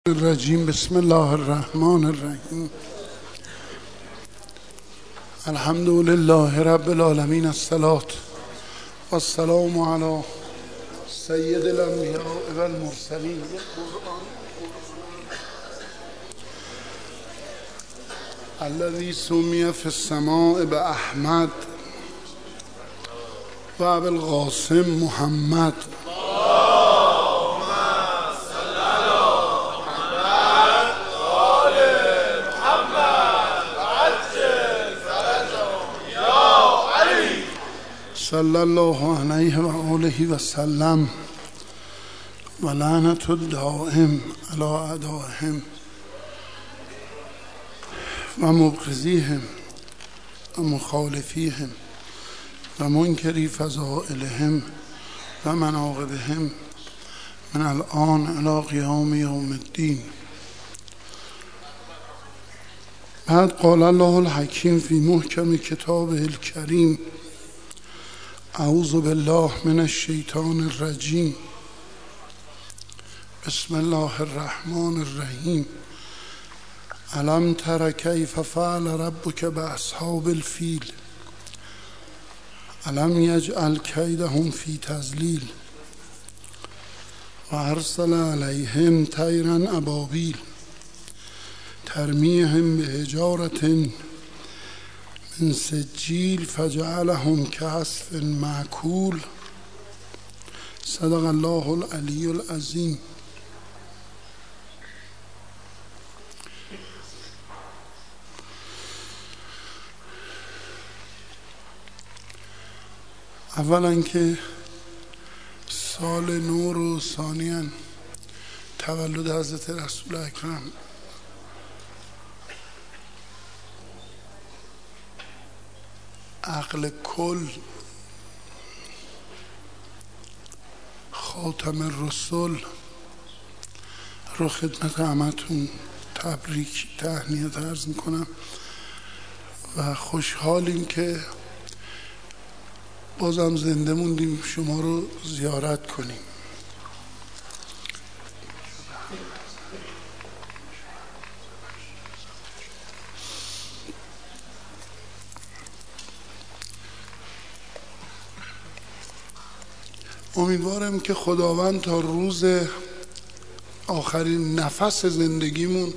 الرجیم. بسم الله الرحمن الرحیم. الحمد لله رب العالمین. الصلاة و السلام علی سید الانبیاء و المرسلین. الذی سمی فی السماء باحمد و ابوالقاسم محمد. صلی الله علیه و آله و سلم و لعنت الدائم علی اعدائهم و مبغضیهم و مخالفیهم و منکری فضائلهم و مناقبهم من الآن الی قیام یوم الدین. بعد قال الله الحکیم فی محکم کتابه الکریم: اعوذ بالله من الشیطان الرجیم. بسم الله الرحمن الرحیم. الم تر کیف فعل ربک باصحاب الفیل الم یجعل کیدهم فی تضلیل و ارسل علیهم طیرا ابابیل ترمیهم بحجارة من سجیل فجعلهم کعصف مأکول. صدق الله العلی العظیم. اولا که سال نو رو، ثانیاً تولد حضرت رسول اکرم عقل کل خاتم الرسل رو خدمت همتون تبریک تهنیت عرض میکنم و خوشحالیم که بازم زنده موندیم شما رو زیارت کنیم. امیدوارم که خداوند تا روز آخرین نفس زندگیمون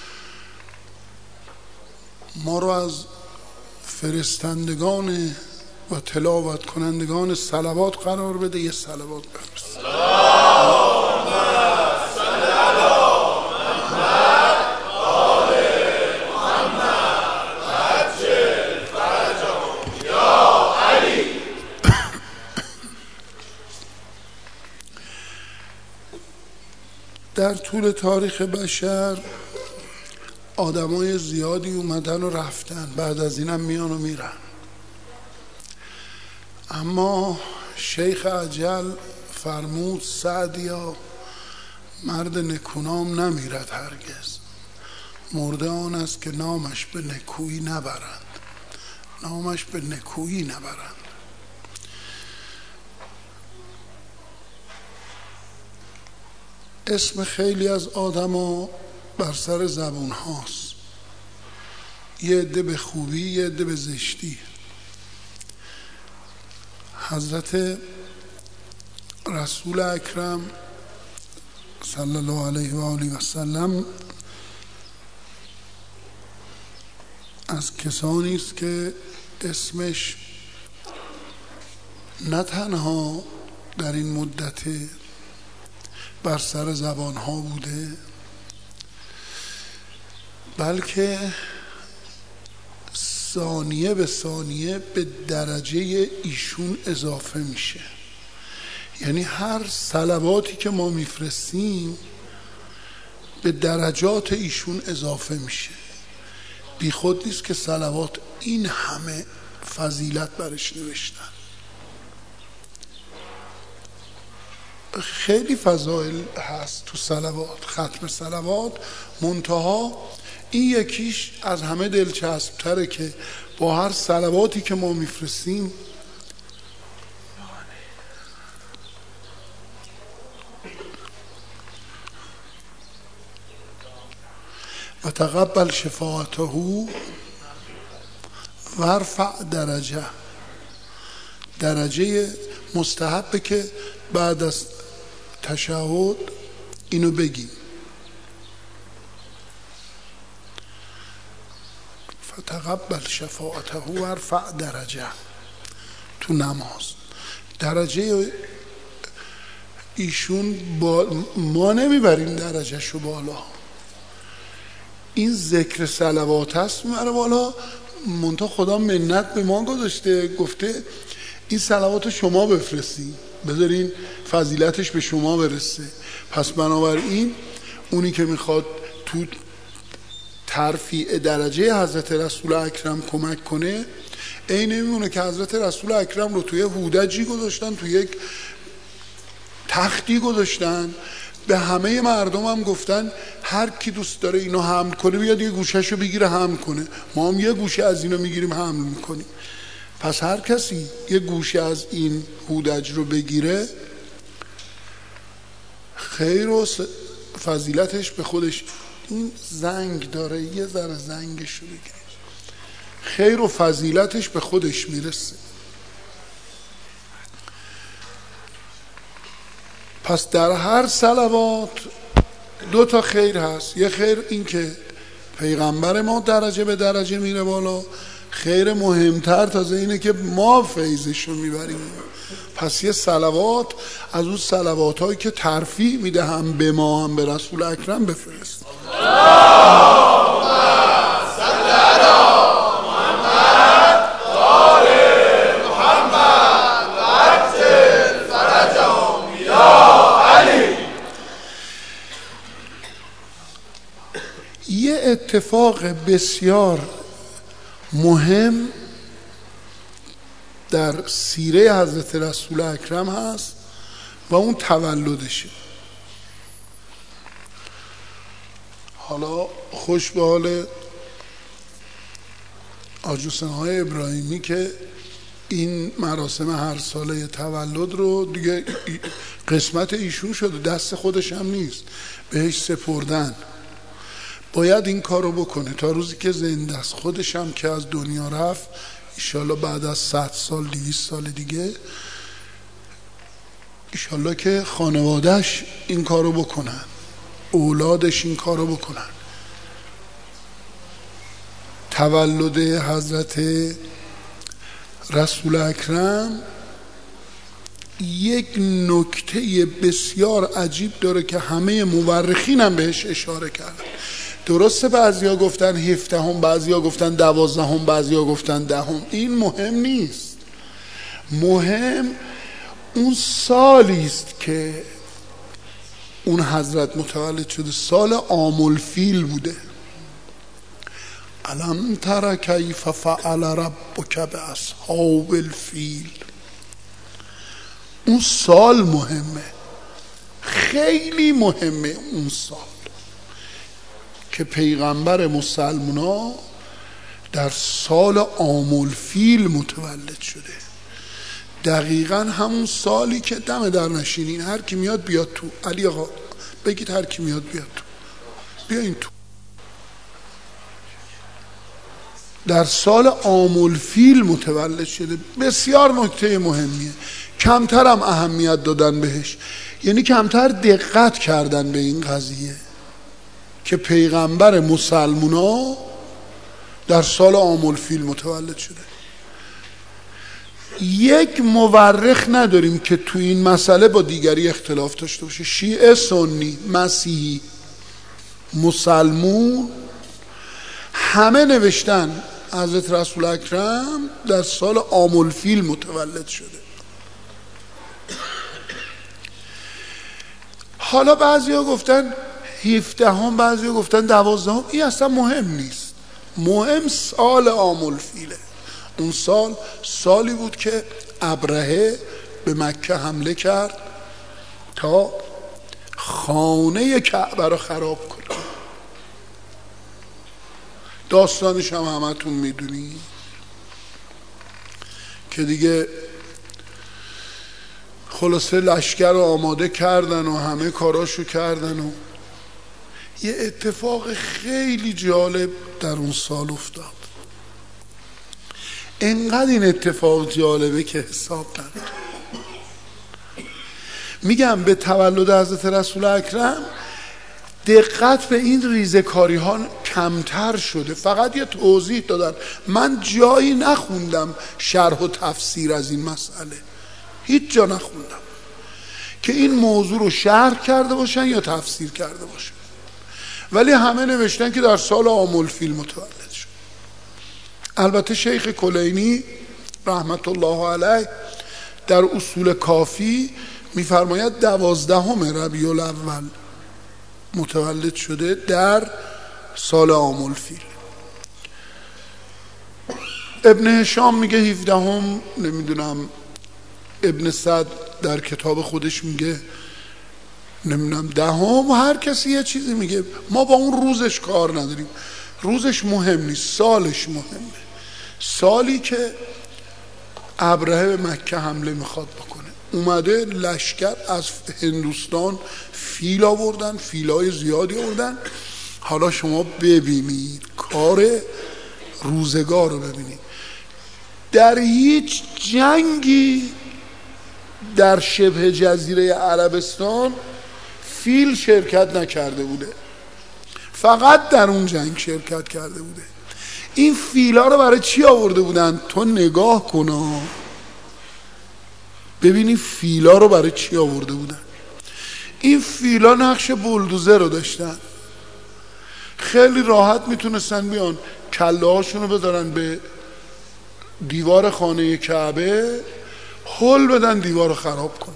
ما رو از فرستندگان و تلاوت کنندگان صلوات قرار بده. یه صلوات بفرست. در طول تاریخ بشر آدمای زیادی اومدن و رفتن، بعد از اینم میان و میرن، اما شیخ اجل فرمود سعدیا مرد نکونام نمیرد هرگز، مرده آن است که نامش به نکویی نبرند. نامش به نکویی نبرند. اسم خیلی از آدما بر سر زبون هاست، یه عده به خوبی، یه عده به زشتی. حضرت رسول اکرم صلی الله علیه و آله و سلم از کسانی است که اسمش نه تنها در این مدت بر سر زبان ها بوده، بلکه ثانیه به ثانیه به درجه ایشون اضافه میشه. یعنی هر صلواتی که ما میفرستیم به درجات ایشون اضافه میشه. بی خود نیست که صلوات این همه فضیلت برش نوشتن. خیلی فضایل هست تو صلوات، ختم صلوات، منتها این یکیش از همه دلچسب تره که با هر صلواتی که ما میفرستیم و تقبل شفاعته و ارفع درجه مستحبه که بعد از تشهد اینو بگیم. فتقبل شفاعته و ارفع درجه. تو نماز درجه ایشون ما نمیبریم درجه شو بالا، این ذکر صلوات هست میبره بالا. منتها خدا منت به ما گذاشته، گفته این صلوات شما بفرستی، بذارین فضیلتش به شما برسه. پس بنابراین اونی که میخواد تو ترفیع درجه حضرت رسول اکرم کمک کنه، این نمیمونه که حضرت رسول اکرم رو توی هودجی گذاشتن، توی یک تختی گذاشتن، به همه مردم هم گفتن هر کی دوست داره اینو حمل کنه بیاد یه گوشهشو بگیره حمل کنه. ما هم یه گوشه از اینو میگیریم حمل میکنیم. پس هر کسی یه گوشه از این هودج رو بگیره، خیر و فضیلتش به خودش. این زنگ داره، یه ذره زنگش رو بگیره، خیر و فضیلتش به خودش میرسه. پس در هر صلوات دو تا خیر هست. یه خیر این که پیغمبر ما درجه به درجه میره بالا، خیر مهمتر تازه اینه که ما فیضش رو میبریم. پس یه صلوات از اون صلوات هایی که ترفیع میده، هم به ما هم به رسول اکرم بفرست. یه اتفاق بسیار مهم در سیره حضرت رسول اکرم هست و اون تولدشه. حالا خوش به حال آجوسن‌های ابراهیمی که این مراسم هر ساله تولد رو دیگه قسمت ایشون شده، دست خودش هم نیست، بهش سپردن. باید این کار رو بکنه تا روزی که زنده است. خودش هم که از دنیا رفت، انشالله بعد از 100 سال 200 سال دیگه انشالله که خانوادهش این کار رو بکنن، اولادش این کار رو بکنن. تولد حضرت رسول اکرم یک نکته بسیار عجیب داره که همه مورخین هم بهش اشاره کردن. درسته بعضیا گفتن 17، بعضیا گفتن 12، بعضیا گفتن 10. این مهم نیست. مهم اون سالی است که اون حضرت متولد شده. سال عام الفیل بوده. الم تر کیف فعل ربک باصحاب الفیل. اون سال مهمه، خیلی مهمه اون سال که پیغمبر مسلمونا در سال عام الفیل متولد شده. دقیقا همون سالی که دم در نشینین، هر کی میاد بیاد تو. علی آقا بگید هر کی میاد بیاد تو، بیاین تو. در سال عام الفیل متولد شده. بسیار نکته مهمیه، کمتر هم اهمیت دادن بهش، یعنی کمتر دقت کردن به این قضیه که پیغمبر مسلمونا در سال عام الفیل متولد شده. یک مورخ نداریم که تو این مسئله با دیگری اختلاف داشته باشه. شیعه، سنی، مسیحی، مسلمون، همه نوشتن حضرت رسول اکرم در سال عام الفیل متولد شده. حالا بعضیا گفتن 17، بعضیا گفتن 12. این اصلا مهم نیست. مهم سال عام الفیله. اون سال سالی بود که ابرهه به مکه حمله کرد تا خانه کعبه رو خراب کنه. داستانش هم همتون میدونی که دیگه خلاصه لشکر رو آماده کردن و همه کاراشو کردن و یه اتفاق خیلی جالب در اون سال افتاد. انقدر این اتفاق جالبه که حساب نداره. میگم به تولد حضرت رسول اکرم دقت به این ریزه‌کاری ها کمتر شده. فقط یه توضیح دادن. من جایی نخوندم شرح و تفسیر از این مسئله، هیچ جا نخوندم که این موضوع رو شرح کرده باشن یا تفسیر کرده باشن، ولی همه نوشتن که در سال عام الفیل متولد شد. البته شیخ کلینی رحمت الله علیه در اصول کافی میفرماید 12 ربیع الاول متولد شده در سال عام الفیل. ابن هشام میگه 17، نمیدونم ابن سعد در کتاب خودش میگه نمیدونم 10، هر کسی یه چیزی میگه. ما با اون روزش کار نداریم، روزش مهم نیست، سالش مهمه. سالی که ابرهه به مکه حمله میخواد بکنه، اومده لشکر از هندوستان فیل آوردن، فیلای زیادی آوردن. حالا شما ببینید کار روزگار رو ببینید. در هیچ جنگی در شبه جزیره عربستان فیل شرکت نکرده بوده، فقط در اون جنگ شرکت کرده بوده. این فیلا رو برای چی آورده بودن؟ تو نگاه کن ببینی فیلا رو برای چی آورده بودن. این فیلا نقش بولدوزر رو داشتن، خیلی راحت میتونستن بیان کله هاشون رو بذارن به دیوار خانه کعبه، هل بدن دیوار رو خراب کنن.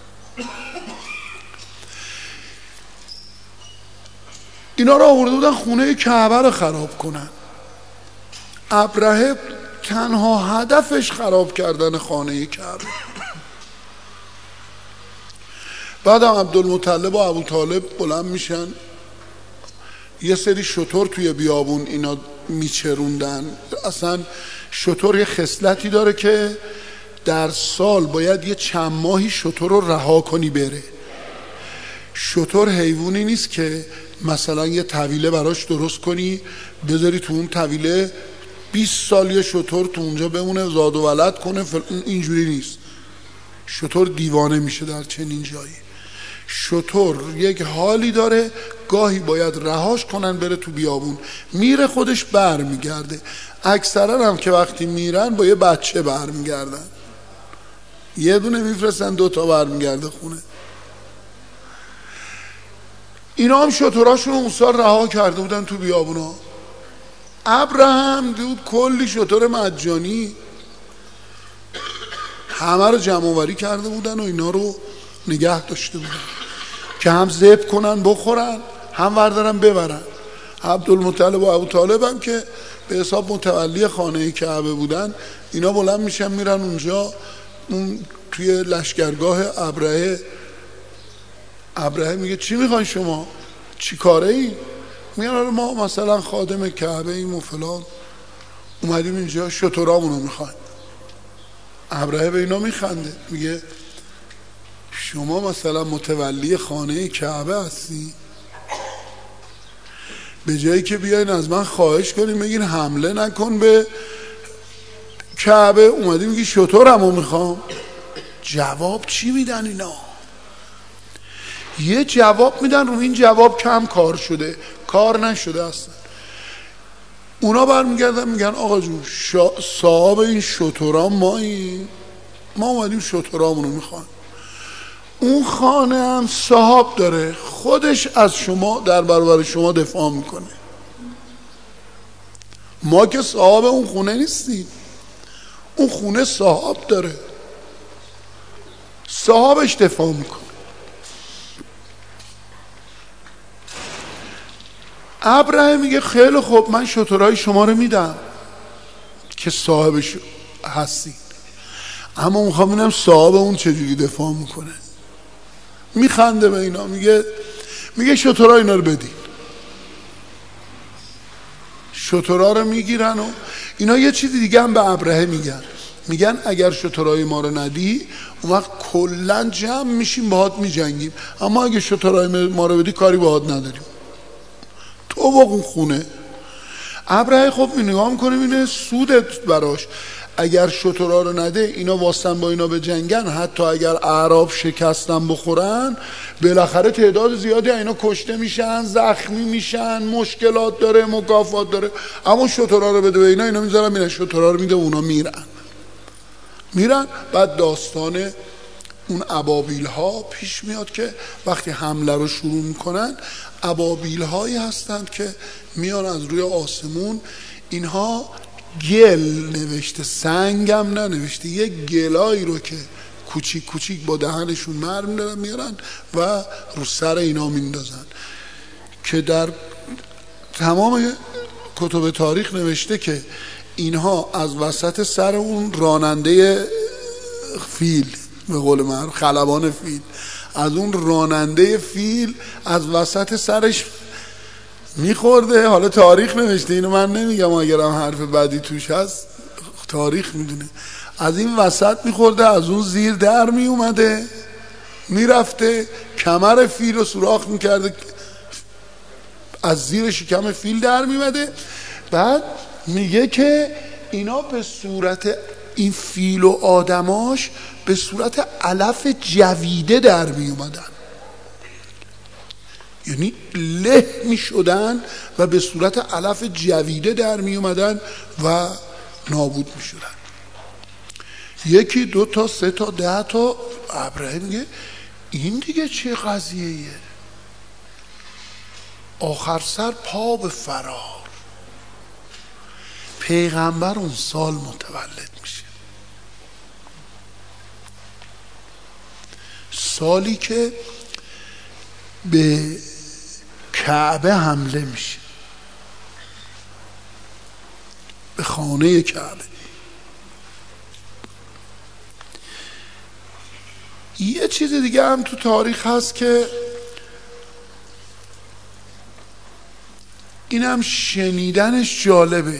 اینا رو آورده بودن خونه کعبه رو خراب کنن. ابرهه تنها هدفش خراب کردن خانه کعبه. بعدم عبدالمطلب و ابوطالب بلند میشن، یه سری شتر توی بیابون اینا میچروندن. اصلا شتر یه خصلتی داره که در سال باید یه چند ماهی شتر رو رها کنی بره. شتر حیوانی نیست که مثلا یه طویله براش درست کنی بذاری تو اون طویله 20 سال یه شتر تو اونجا بمونه زاد و ولد کنه، اینجوری نیست. شتر دیوانه میشه در چنین جایی. شتر یک حالی داره، گاهی باید رهاش کنن بره تو بیابون، میره خودش بر میگرده. اکثرا هم که وقتی میرن با یه بچه بر میگردن، یه دونه میفرستن 2 تا بر میگرده خونه. اینا هم شتراشون اون سال رها کرده بودن تو بیابونا. ابراهیم دید کلی شتر مجانی همه رو جمع آوری کرده بودن و اینا رو نگه داشته بودن که هم ذبح کنن بخورن، هم وردارن ببرن. عبدالمطلب و ابوطالب هم که به حساب متولی خانه کعبه بودن، اینا بلند میشن میرن اونجا اون توی لشکرگاه ابرهه. ابرهه میگه چی میخواین شما؟ چی کاره ای؟ میگن ما مثلا خادم کعبه ایم و فلان، اومدیم اینجا شترامونو میخوایم. ابرهه به اینا میخنده، میگه شما مثلا متولی خانه کعبه هستی؟ به جایی که بیاین از من خواهش کنیم بگین حمله نکن به کعبه، اومدی میگی شترمو میخوام. جواب چی میدن اینا؟ یه جواب میدن، رو این جواب کم کار شده، کار نشده اصلا. اونا برمیگردن میگن آقا جون صاحب این شترام ماییم، ما اومدیم شترامونو میخوایم. اون خانه هم صاحب داره، خودش از شما در برابر شما دفاع میکنه. ما که صاحب اون خونه نیستیم، اون خونه صاحب داره، صاحبش دفاع میکنه. ابراهیم میگه خیلی خوب، من شترهای شما رو میدم که صاحبش هستی، اما میخوام ببینم صاحب اون چجوری دفاع میکنه. میخنده به اینا، میگه شترها اینا رو بدین. شترها رو میگیرن و اینا یه چیزی دیگه هم به ابراهیم میگن اگر شترهای ما رو ندی اون وقت کلن جمع میشیم باهات میجنگیم، اما اگه شترهای ما رو بدی کاری باهات نداریم. تو بقون خونه. ابرهه خب این نگاه میکنه اینه سودت براش، اگر شترها رو نده اینا واسطن با اینا به جنگن، حتی اگر اعراب شکستن بخورن بالاخره تعداد زیادی اینا کشته میشن، زخمی میشن، مشکلات داره، مکافات داره، اما شترها رو بده به اینا میذارن میرن، شترها رو میده اونا میرن. بعد داستان اون ابابیل ها پیش میاد که وقتی حمله رو شروع میکنن ابابیل هایی هستند که میان از روی آسمون، اینها گل نوشته، سنگم ننوشته، یک گلایی رو که کوچیک کوچیک با دهنشون مرمی دارن میارن و رو سر اینا میندازن، که در تمام کتب تاریخ نوشته که اینها از وسط سر اون راننده فیل، به قول معروف خلبان فیل، از اون راننده فیل از وسط سرش میخورده. حالا تاریخ نوشته، اینو من نمیگم، اگرم حرف بدی توش هست تاریخ میدونه، از این وسط میخورده، از اون زیر در میومده، میرفته کمر فیل رو سوراخ میکرده، از زیر شکم فیل در میومده. بعد میگه که اینا به صورت این فیل و آدماش به صورت علف جویده در می اومدن، یعنی له می شدن و به صورت علف جویده در می اومدن و نابود می شدن. یکی 2 تا 3 تا 10 تا. ابراهیم میگه این دیگه چه قضیه‌ایه؟ آخر سر پا به فرار. پیغمبر اون سال متولد میشه، سالی که به کعبه حمله میشه، به خانه کعبه. یه چیز دیگه هم تو تاریخ هست که این هم شنیدنش جالبه.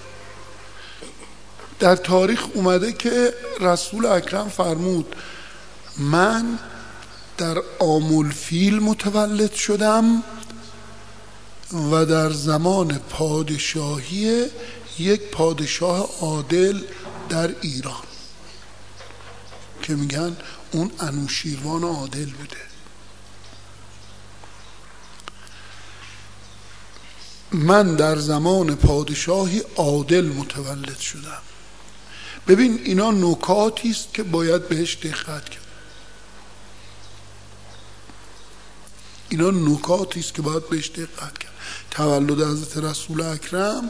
در تاریخ اومده که رسول اکرم فرمود من در آمولفیل متولد شدم و در زمان پادشاهی یک پادشاه عادل در ایران، که میگن اون انوشیروان عادل بوده. من در زمان پادشاهی عادل متولد شدم. ببین اینا نکاتی است که باید بهش دقت کرد، اینا نکاتی است که باید بهش دقت کرد. تولد حضرت رسول اکرم،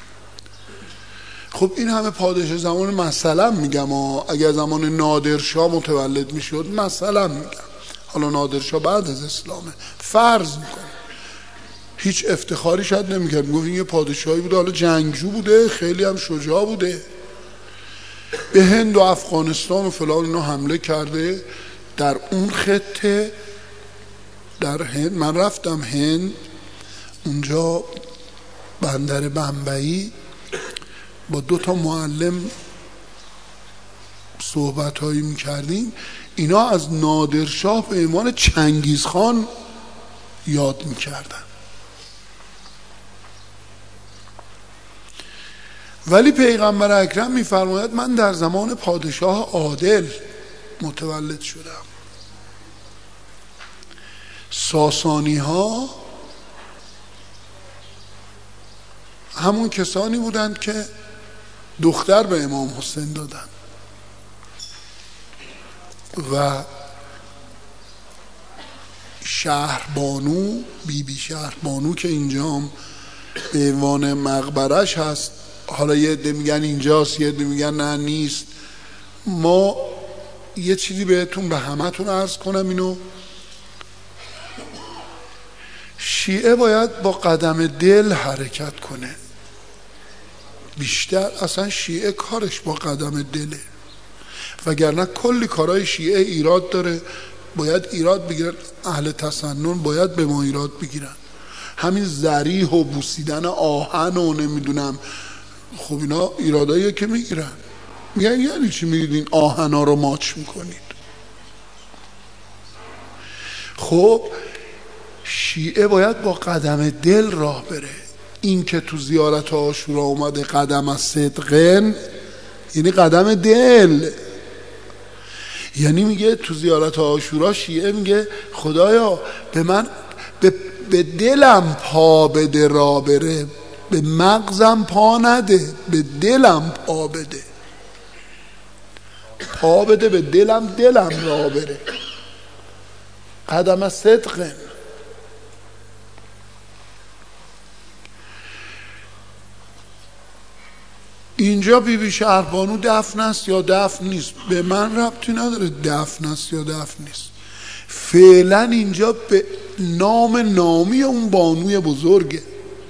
خب این همه پادشاه زمان، مثلا میگم اگر زمان نادرشاه متولد میشد، مثلا میگم، حالا نادرشاه بعد از اسلامه، فرض میکنم، هیچ افتخاری شاید نمیکرد، میگفت این یه پادشاهی بوده، حالا جنگجو بوده، خیلی هم شجاع بوده، به هند و افغانستان و فلان اینا حمله کرده. در اون خطه، در هند، من رفتم هند، اونجا بندر بمبئی با 2 تا معلم صحبت هایی میکردیم، اینا از نادرشاه به عنوان چنگیزخان یاد میکردن. ولی پیغمبر اکرم میفرماید من در زمان پادشاه عادل متولد شدم. ساسانی ها همون کسانی بودند که دختر به امام حسین دادن و شهربانو، بی شهربانو که اینجا به عنوان مقبرش هست، حالا یه عده میگن اینجاست، یه عده میگن نه نیست. ما یه چیزی بهتون، به همتون عرض کنم اینو، شیعه باید با قدم دل حرکت کنه بیشتر. اصلا شیعه کارش با قدم دله، وگرنه کلی کارهای شیعه ایراد داره، باید ایراد بگیرن. اهل تسنن باید به ما ایراد بگیرن. همین ذریح و بوسیدن آهن و نمیدونم، خب اینا ایراداییه که میگیرن. میگن یعنی چی میگید این آهنا رو ماچ میکنید؟ خب شیعه باید با قدم دل راه بره. این که تو زیارت عاشورا اومده قدم از صدقن، یعنی قدم دل. یعنی میگه تو زیارت عاشورا شیعه میگه خدایا به من به دلم پا بده را بره، به مغزم پا نده، به دلم پا بده. پا بده به دلم، دلم را بره. قدم از صدقن. اینجا بیبی شهربانو دفن است یا دفن نیست، به من ربطی نداره دفن است یا دفن نیست. فعلا اینجا به نامی اون بانوی بزرگه.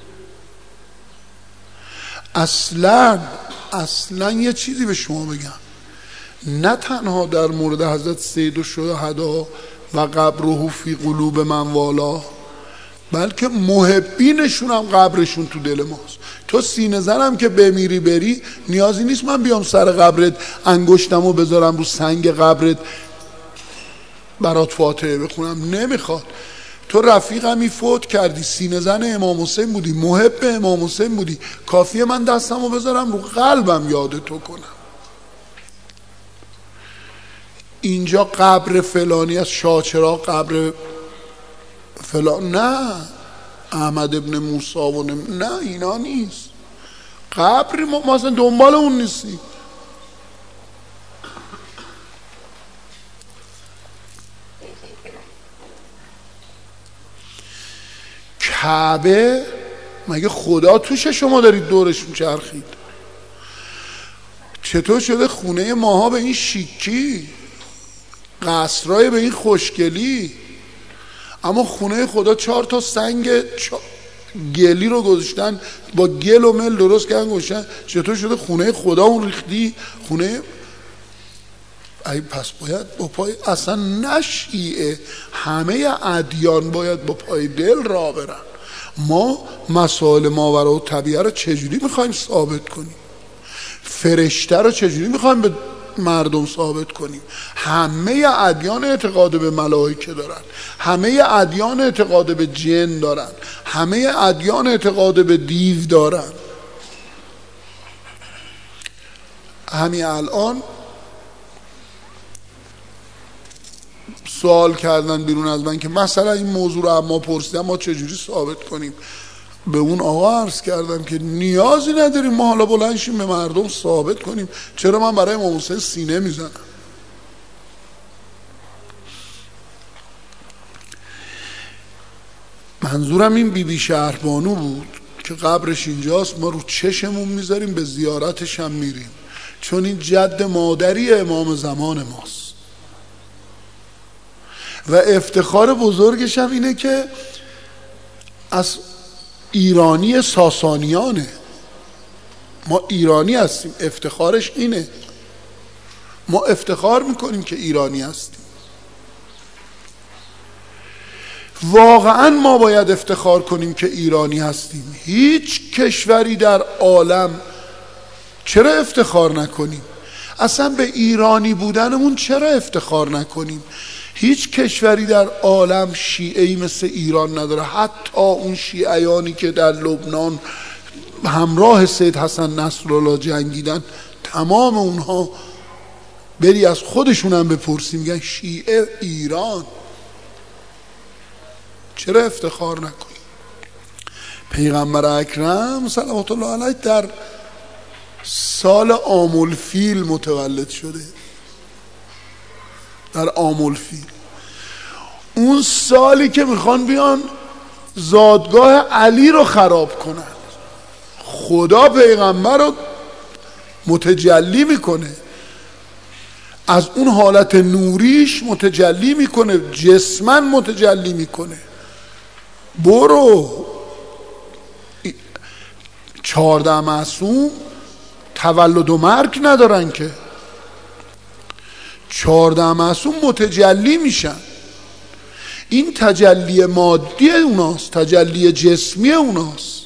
اصلا یه چیزی به شما بگم، نه تنها در مورد حضرت سید الشهدا و قبره فی قلوب من والا، بلکه محبینشون هم قبرشون تو دل ماست. تو سینه زنم که بمیری بری، نیازی نیست من بیام سر قبرت انگشتمو بذارم رو سنگ قبرت برات فاتحه بخونم، نمیخواد. تو رفیقمی فوت کردی، سینه زن امام حسین بودی، محب امام حسین بودی، کافیه من دستمو بذارم رو قلبم یاد تو کنم. اینجا قبر فلانی از شاچرا، قبر فلان، نه احمد ابن موسی و نه اینا نیست. قبری ما اصلا دنبال اون نیستیم. کعبه مگه خدا توشه شما دارید دورش میچرخید؟ چطور شده خونه ماها به این شیکی، قصرهای به این خوشگلی، اما خونه خدا 4 تا سنگ گلی رو گذاشتن، با گل و مل درست کردن گذاشتن. چطور شده خونه خدا اون ریختی خونه؟ ای پس باید با پای اصلا نشیعه، همه ادیان باید با پای دل راه برن. ما مسائل ماورا و طبیعه رو چجوری میخوایم ثابت کنیم؟ فرشته رو چجوری میخوایم به مردم ثابت کنیم؟ همه ادیان اعتقاد به ملائکه دارن، همه ادیان اعتقاد به جن دارن، همه ادیان اعتقاد به دیو دارن. همین الان سوال کردن بیرون از من که مثلا این موضوع رو اما پرسیدم ما چجوری ثابت کنیم. به اون آقا عرض کردم که نیازی نداریم ما حالا بلند شیم به مردم ثابت کنیم. چرا من برای امام حسین سینه میزنم؟ منظورم این بیبی شهربانو بود که قبرش اینجاست، ما رو چشمون میذاریم، به زیارتش هم میریم، چون این جد مادری امام زمان ماست و افتخار بزرگش هم اینه که از ایرانی ساسانیانه. ما ایرانی هستیم، افتخارش اینه، ما افتخار میکنیم که ایرانی هستیم. واقعا ما باید افتخار کنیم که ایرانی هستیم. هیچ کشوری در عالم، چرا افتخار نکنیم؟ اصلا به ایرانی بودنمون چرا افتخار نکنیم؟ هیچ کشوری در عالم شیعه‌ای مثل ایران نداره. حتی اون شیعیانی که در لبنان همراه سید حسن نصرالله جنگیدن، تمام اونها بری از خودشون هم بپرسی میگن شیعه ایران. چرا افتخار نکنیم؟ پیغمبر اکرم صلوات الله علیه در سال عام الفیل متولد شده، در عام الفیل، اون سالی که میخوان بیان زادگاه علی رو خراب کنن. خدا پیغمبر رو متجلی میکنه، از اون حالت نوریش متجلی میکنه، جسمن متجلی میکنه. برو 14 معصوم تولد و مرگ ندارن که، 14 معصوم متجلی میشن. این تجلی مادی اوناست، تجلی جسمی اوناست.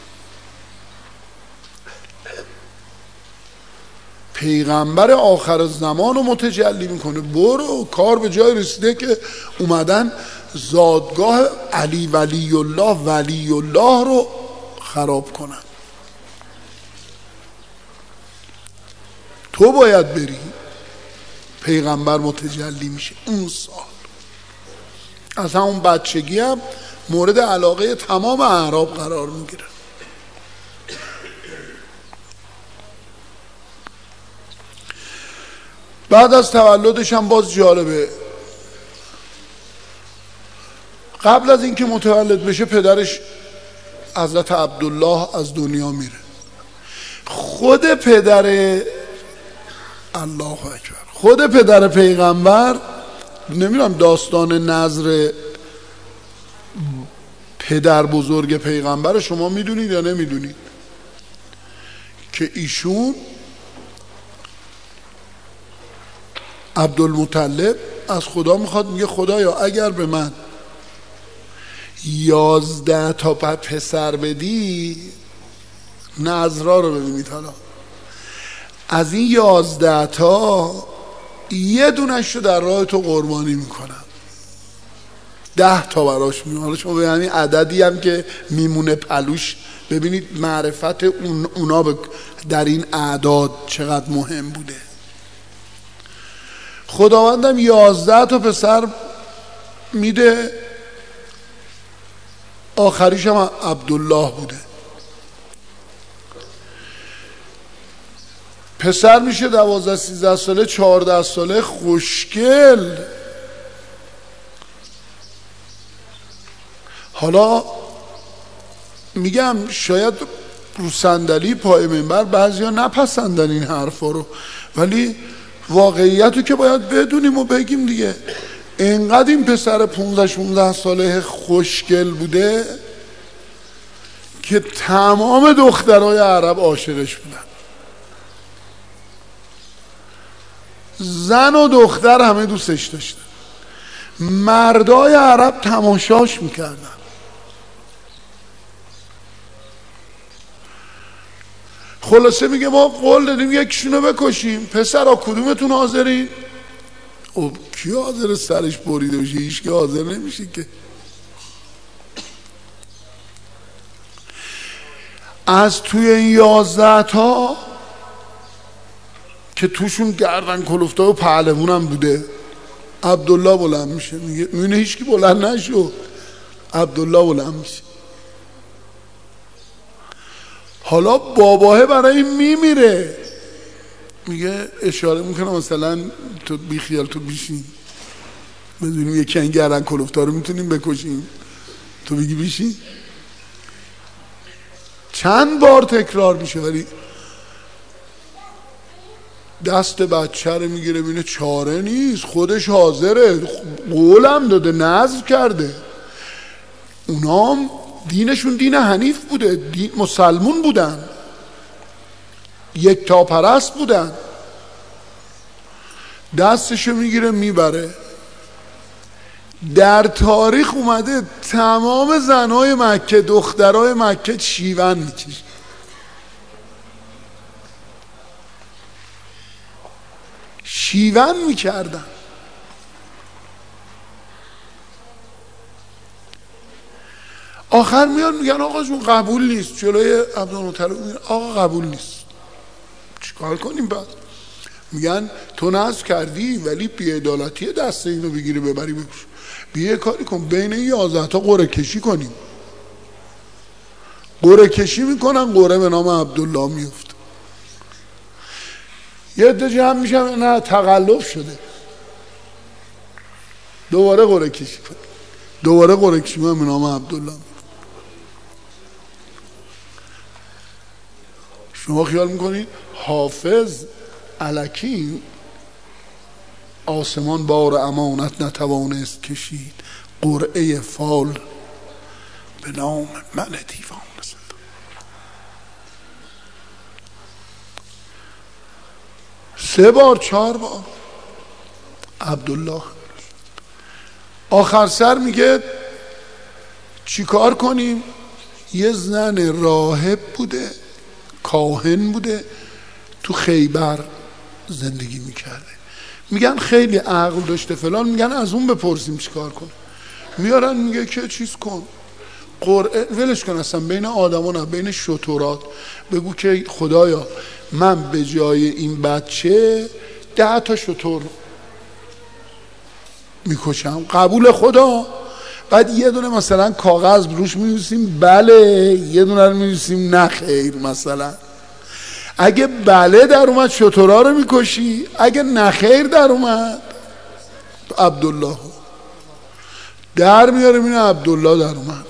پیغمبر آخر زمان رو متجلی میکنه. برو، کار به جای رسیده که اومدن زادگاه علی ولی الله رو خراب کنن. تو باید بری، پیغمبر متجلی میشه اون سال. از همون بچگی هم مورد علاقه تمام اعراب قرار میگیره. بعد از تولدش هم باز جالبه، قبل از اینکه متولد بشه پدرش حضرت عبدالله از دنیا میره. خود پدر الله اکبر، خود پدر پیغمبر، نمیدونم داستان نذر پدر بزرگ پیغمبر شما میدونید یا نمیدونید؟ که ایشون عبدالمطلب از خدا میخواد، میگه خدایا اگر به من 11 تا پسر بدی، نذرا رو ببینید، حالا از این 11 تا یه دونش رو در راه تو قربانی میکنم، 10 تا براش میمونه. حالا شما به همین عددی هم که میمونه پلوش، ببینید معرفت اونا در این اعداد چقدر مهم بوده. خداوندم 11 تا پسر میده، آخریش هم عبدالله بوده. پسر میشه 12 13 ساله، 14 ساله، خوشگل. حالا میگم شاید رو صندلی پای منبر بعضیا نپسندن این حرفا رو، ولی واقعیتو که باید بدونیم و بگیم دیگه. اینقدر این پسر 15-16 ساله خوشگل بوده که تمام دخترای عرب عاشقش بودن، زن و دختر همه دوستش داشتن، مردای عرب تماشاش میکردن. خلاصه میگه ما قول دادیم یکیشونو بکشیم، پسرا کدومتون حاضرین؟ خب کی حاضر سرش بریده بشه؟ هیچ کی حاضر نمیشه که. از توی این 11 تا که توشون گردن کلفته و پهلوون هم بوده، عبدالله بلند میشه، میگه هیچ کی بلند نشو، عبدالله بلند میشه. حالا باباه برای میمیره، میگه اشاره میکنه مثلا تو بی خیال، تو بیشین، بدونیم یکی این گردن کلفتا رو میتونیم بکشیم، تو بگی بیشین. چند بار تکرار میشه، ولی دست بچه رو میگیره، بینه چاره نیست، خودش حاضره، قولم داده، نذر کرده. اونام دینشون دین حنیف بوده، مسلمون بودن، یک تا پرست بودن. دستشو میگیره میبره. در تاریخ اومده تمام زنهای مکه، دخترهای مکه شیون میکشن، شیون میکردن. آخر میان میگن آقا جون قبول نیست، جلوی عبدالمطلب میگن آقا قبول نیست، چیکار کنیم بعد؟ میگن تو نذر کردی ولی بی‌عدالتیه دست اینو بگیری ببری بکش. بیا کاری کن، بین 11 تا قرعه کشی کنیم. قرعه کشی میکنن، قرعه به نام عبدالله میفته. یه عده جمع میشن، نه تقلب شده، دوباره قرعه کشی کنیم، دوباره قرعه کشی کنیم به نام عبدالله. شما خیال میکنید حافظ الکی آسمان بار امانت نتوانست کشید، قرعه فال به نام من دیوان رسید. سه بار 4 بار عبدالله. آخر سر میگه چیکار کنیم؟ یه زن راهب بوده، کاهن بوده، تو خیبر زندگی میکرده. میگن خیلی عقل داشته فلان، میگن از اون بپرسیم چیکار کنه. میارن میگه که چیز کن، قرعه ولش کن، اصلا بین آدمان، بین شترات بگو که خدایا من به جای این بچه 10 تا شتر میکشم، قبول خدا. بعد یه دونه مثلا کاغذ روش می‌نویسیم بله، یه دونه رو می‌نویسیم نه خیر. مثلا اگه بله در اومد شترها رو میکشی، اگه نه خیر در اومد عبدالله در میاره، میره عبدالله در اومد،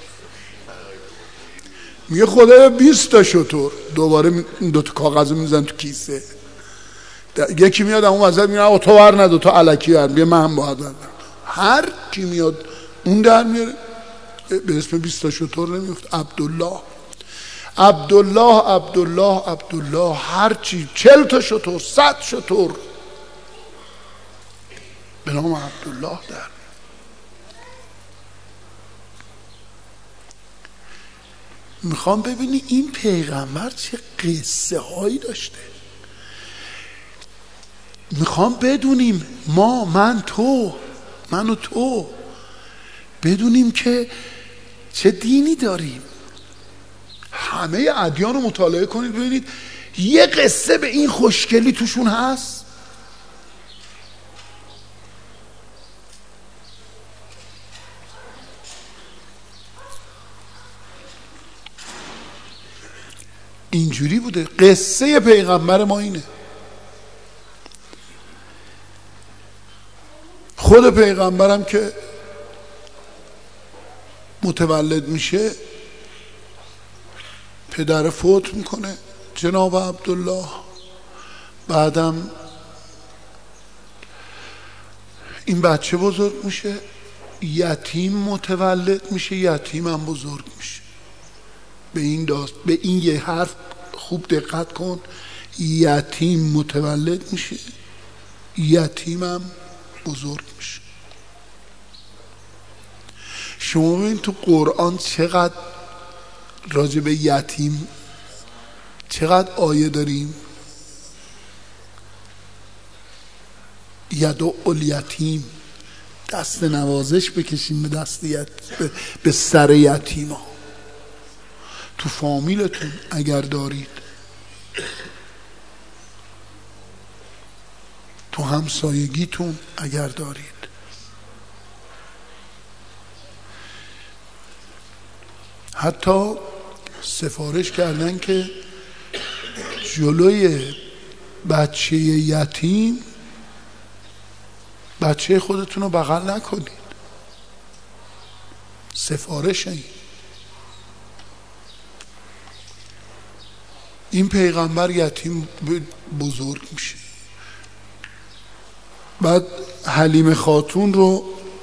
میگه خدایا 20 تا شتر. دوباره این 2 تا کاغذ میزن تو کیسه، یکی میاد اون وسط میگه تو ور نده، تو الکی ور، بیا من باید بردم. هر کی میاد اون در میاره، به اسم 20 تا شتر نمیفت. عبدالله عبدالله عبدالله عبدالله، هر چی 40 تا شتر، 100 شتر به نام عبدالله در. میخوام ببینی این پیغمبر چه قصه هایی داشته. میخوام بدونیم ما، من و تو بدونیم که چه دینی داریم. همه ادیان رو مطالعه کنید ببینید یه قصه به این خوشگلی توشون هست. اینجوری بوده. قصه پیغمبر ما اینه. خود پیغمبرم که متولد میشه پدر فوت میکنه، جناب عبدالله. بعدم این بچه بزرگ میشه، یتیم متولد میشه، یتیم هم بزرگ میشه. به این یه حرف خوب دقت کن، یتیم متولد میشه، یتیم هم بزرگ میشه. شما ببین تو قرآن چقدر راجع به یتیم چقدر آیه داریم. یدعو الیتیم، دست نوازش بکشیم به دست به سر یتیما. تو فامیلتون اگر دارید، تو همسایگیتون اگر دارید، حتی سفارش کردن که جلوی بچه یتیم بچه خودتون رو بغل نکنید. سفارش این پیغمبر یتیم بزرگ میشه. بعد حلیمه خاتون رو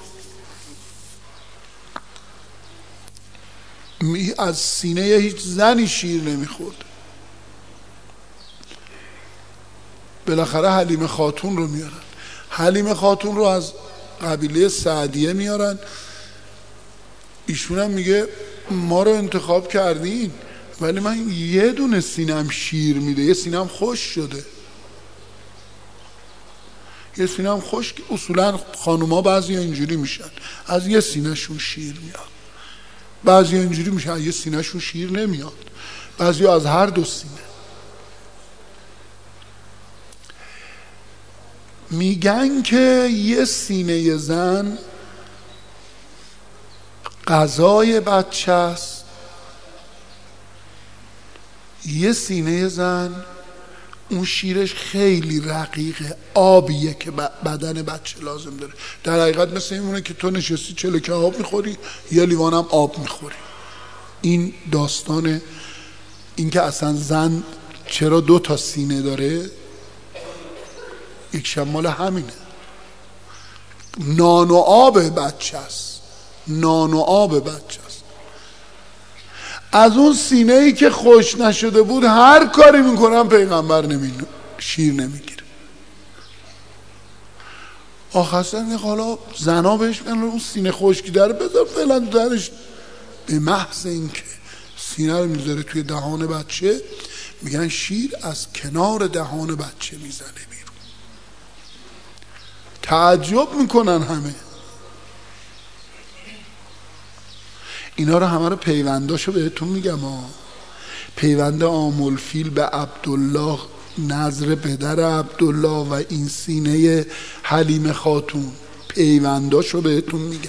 از سینه هیچ زنی شیر نمیخورد، بالاخره حلیمه خاتون رو میارن. حلیمه خاتون رو از قبیله سعدیه میارن. ایشون هم میگه ما رو انتخاب کردین ولی من یه دونه سینم شیر میده، یه سینم خوش شده، یه سینم خوش. اصولا خانوما بعضی اینجوری میشن، از یه سینه شون شیر میاد، بعضی اینجوری میشن از یه سینه شون شیر نمیاد، بعضی از هر دو سینه. میگن که یه سینه زن غذای بچه است، یه سینه زن اون شیرش خیلی رقیقه، آبیه که بدن بچه لازم داره. در حقیقت مثل اینونه که تو نشستی چلکه آب میخوری، یه لیوانم آب میخوری. این داستان این که اصلا زن چرا 2 تا سینه داره یک شمال همینه. نان و آب بچه است، نان و آب بچه است. از اون سینه ای که خوش نشده بود هر کاری میکنم پیغمبر شیر نمیگیره. آخرسن حالا زنا بهش میگن اون سینه خشکی داره بذار فعلا درش. به محض این که سینه رو میذاره توی دهان بچه میگن شیر از کنار دهان بچه میزنه بیرون. تعجب میکنن همه. اینا رو همه رو پیونداشو بهتون میگم پیوند آملفیل به عبدالله، نظر پدر عبدالله و این سینه حلیم خاتون، پیونداشو بهتون میگم.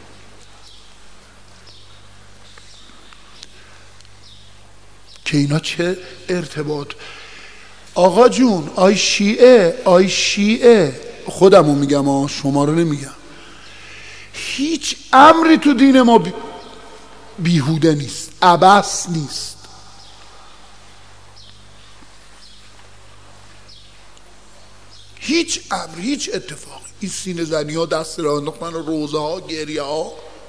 که اینا چه ارتباط. آقا جون آی شیعه خودمو میگم شما رو نمیگم، هیچ امری تو دین ما بیهوده نیست، عبث نیست. هیچ امر، هیچ اتفاقی. این سینه زنی ها، دست را انداختن، روزه ها، گریه ها،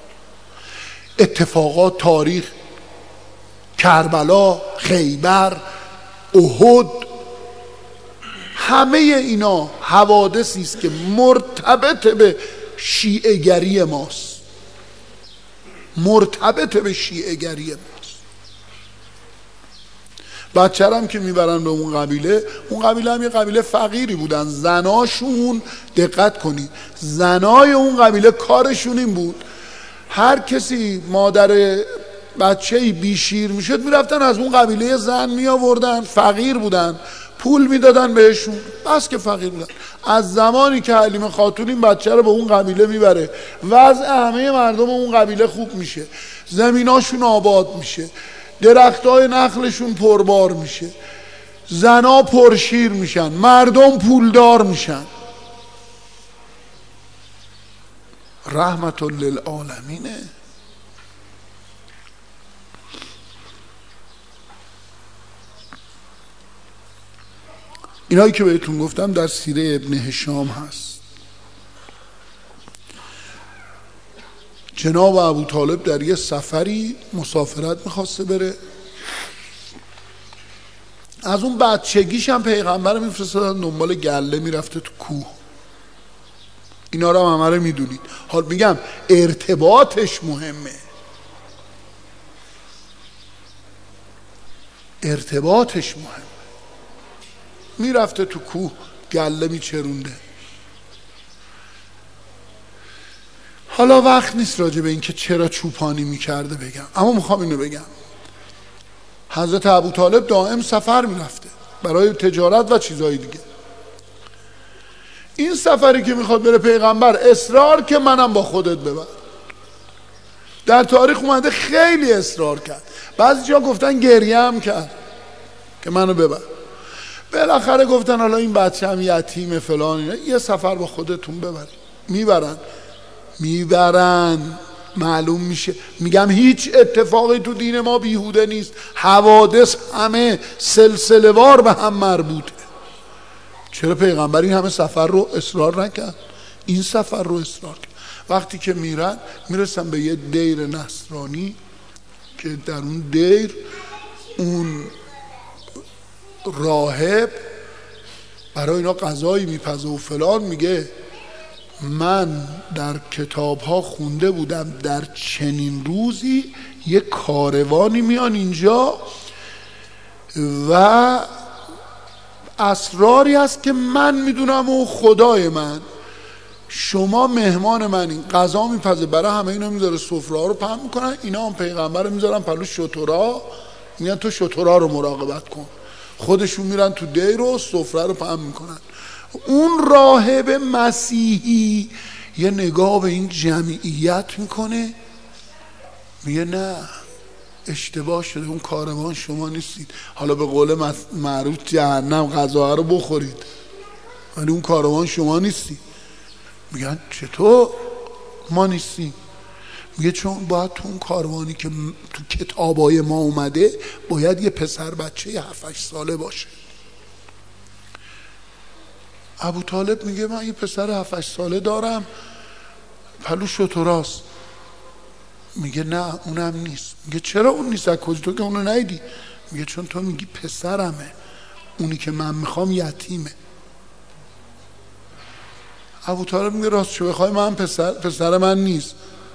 اتفاقات تاریخ، کربلا، خیبر، احد، همه اینا حوادثی است که مرتبط به شیعه گری ماست، مرتبط به شیعه گری ماست. بچه‌رم که میبرن به اون قبیله هم یه قبیله فقیری بودن، زناشون دقت کنید، زنای اون قبیله کارشون این بود هر کسی مادر بچه‌ای بیشیر میشد میرفتن از اون قبیله زن می آوردن، فقیر بودن، پول میدادن بهشون، بس که فقیر بودن. از زمانی که حلیم خاتون این بچه رو به اون قبیله میبره، وضع همه مردم اون قبیله خوب میشه، زمیناشون آباد میشه، درختای نخلشون پربار میشه، زنا پرشیر میشن، مردم پولدار میشن. رحمت للعالمینه. اینایی که بهتون گفتم در سیره ابن هشام هست. جناب ابوطالب در یه سفری مسافرت میخواسته بره، از اون بچگیش هم پیغمبر میفرستادن دنبال گله، میرفته تو کوه. اینا رو هم همه رو میدونید. حال میگم ارتباطش مهمه، ارتباطش مهمه. میرفته تو کوه گله میچرونده. حالا وقت نیست راجع به این که چرا چوپانی میکرده بگم، اما میخوام اینو بگم. حضرت ابوطالب دائم سفر میرفته برای تجارت و چیزهای دیگه. این سفری که میخواد بره پیغمبر اصرار که منم با خودت ببر. در تاریخ اومده خیلی اصرار کرد، بعضی جا گفتن گریه هم کرد که منو ببر. بالاخره گفتن حالا این بچه هم یتیمه فلان، اینا یه سفر با خودتون ببرید. میبرن معلوم میشه. میگم هیچ اتفاقی تو دین ما بیهوده نیست، حوادث همه سلسله وار به هم مربوطه. چرا پیغمبر این همه سفر رو اصرار نکرد؟ این سفر رو اصرار کرد. وقتی که میرسن به یه دیر نصرانی که در اون دیر اون راهب برای اینا غذایی میپزه و فلان، میگه من در کتاب ها خونده بودم در چنین روزی یه کاروانی میان اینجا و اسراری هست که من میدونم و خدای من، شما مهمان منین، غذا میپزه برای همه اینا میذاره، سفره ها رو پهن میکنن، اینا هم پیغمبر رو میذارن پلو شترها، میگن تو شترها رو مراقبت کن، خودشون میرن تو دیر و سفره رو پهن میکنن. اون راهب مسیحی یه نگاه به این جمعیت میکنه، میگه نه اشتباه شده، اون کاروان شما نیستید. حالا به قول معروف جهنم غذا رو بخورید ولی اون کاروان شما نیستید. میگن چطور ما نیستیم؟ میگه چون باید تو اون کاروانی که تو کتابای ما اومده باید یه پسر بچه 7-8 ساله باشه. ابوطالب میگه من یه پسر 7-8 ساله دارم، پلو شتراست. میگه نه اونم نیست. میگه چرا اون نیست؟ از کجا تو که اونو ندیدی؟ میگه چون تو میگی پسرمه، اونی که من میخوام یتیمه. ابوطالب میگه راست شو بخوای من پسر من نیست،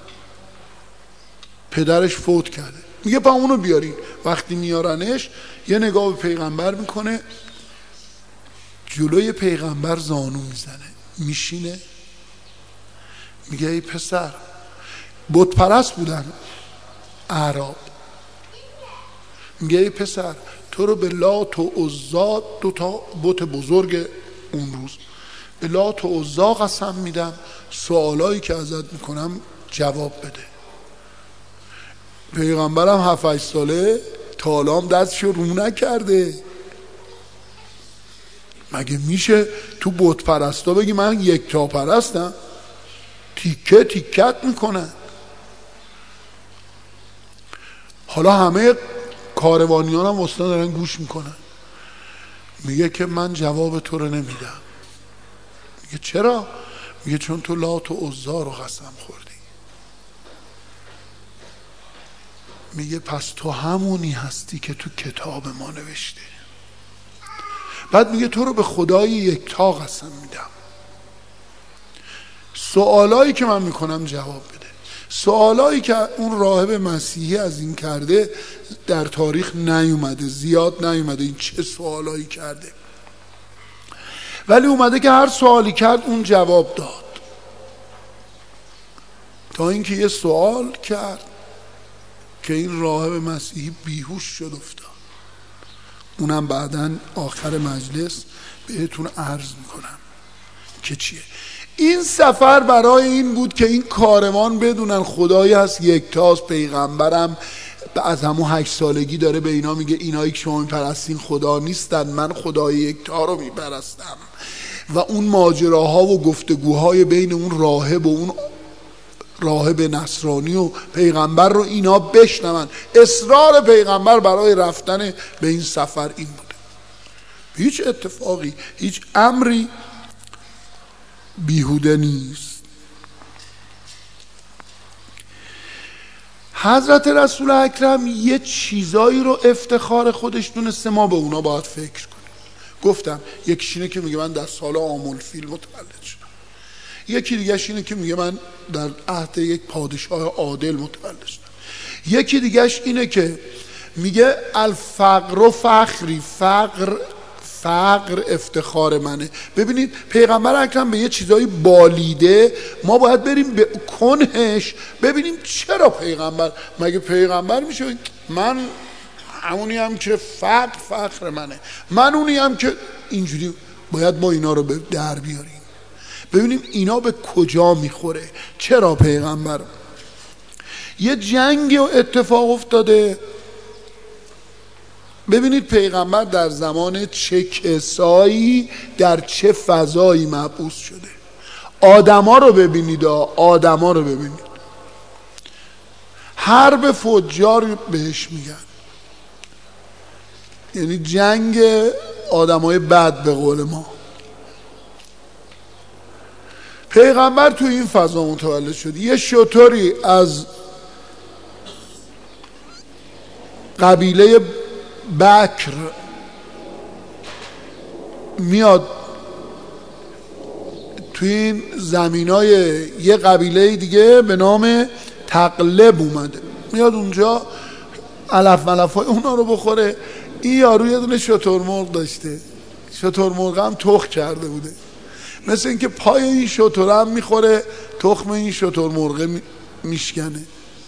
پدرش فوت کرده. میگه پا اونو بیارین. وقتی میارنش یه نگاه به پیغمبر میکنه، جلوی پیغمبر زانو میزنه، میشینه، میگه ای پسر. بت پرست بودن اعراب. میگه ای پسر تو رو به لات و عزا، 2 بت بزرگ اون روز، به لات و عزا قسم میدم سوالایی که ازت میکنم جواب بده. پیغمبرم 7-8 ساله تا حالا هم دستشو رو نکرده. مگه میشه تو بت پرستا بگی من یکتا پرستم؟ تیکه تیکت میکنن. حالا همه کاروانیان هم وسطا دارن گوش میکنن. میگه که من جواب تو رو نمیدم. میگه چرا؟ میگه چون تو لات و عزا رو قسم خوردی. میگه پس تو همونی هستی که تو کتاب ما نوشته. بعد میگه تو رو به خدای یکتا قسم میدم، سوالایی که من میکنم جواب بده. سوالایی که اون راهب مسیحی از این کرده در تاریخ نیومده، زیاد نیومده این چه سوالایی کرده، ولی اومده که هر سوالی کرد اون جواب داد. تا اینکه یه سوال کرد که این راهب مسیحی بیهوش شد افتاد. اونم بعداً آخر مجلس بهتون عرض میکنم که چیه. این سفر برای این بود که این کاروان بدونن خدایی هست یکتاست. پیغمبرم از همون 8 سالگی داره به اینا میگه اینایی که شما میپرستین خدا نیستن، من خدای یکتا رو میپرستم. و اون ماجراها و گفتگوهای بین اون راهب و اون راهب نصرانی و پیغمبر رو اینا بشنون. اصرار پیغمبر برای رفتن به این سفر این بوده. هیچ اتفاقی، هیچ امری بیهوده نیست. حضرت رسول اکرم یه چیزایی رو افتخار خودش دونسته، ما به اونا باید فکر کنیم. گفتم یکیش اینه که میگه من در سال آمل فیل متولد شدم، یکی دیگهش اینه که میگه من در عهد یک پادشاه عادل متولد شدم، یکی دیگهش اینه که میگه الفقر و فخری، فقر افتخار منه. ببینید پیغمبر اکرم به یه چیزایی بالیده، ما باید بریم به کنهش ببینیم چرا پیغمبر، مگه پیغمبر میشه من همونی هم که فقر منه، من اونی هم که اینجوری. باید ما اینا رو به در بیاریم ببینیم اینا به کجا میخوره. چرا پیغمبر یه جنگ اتفاق افتاده، ببینید پیغمبر در زمان چه کسایی در چه فضایی مبعوث شده. آدما رو ببینید، آدما رو ببینید. حرب فجار بهش میگن، یعنی جنگ آدمای بد به قول ما. پیغمبر تو این فضا متولد شد. یه شتری از قبیله بکر میاد توی این زمینای یه قبیله دیگه به نام تقلب اومده، میاد اونجا علف ملف های اونا رو بخوره. این یارو یه دونه شترمرغ داشته، شترمرغ هم تخم کرده بوده، مثل اینکه پای این شتر هم میخوره تخم این شترمرغ میشکنه.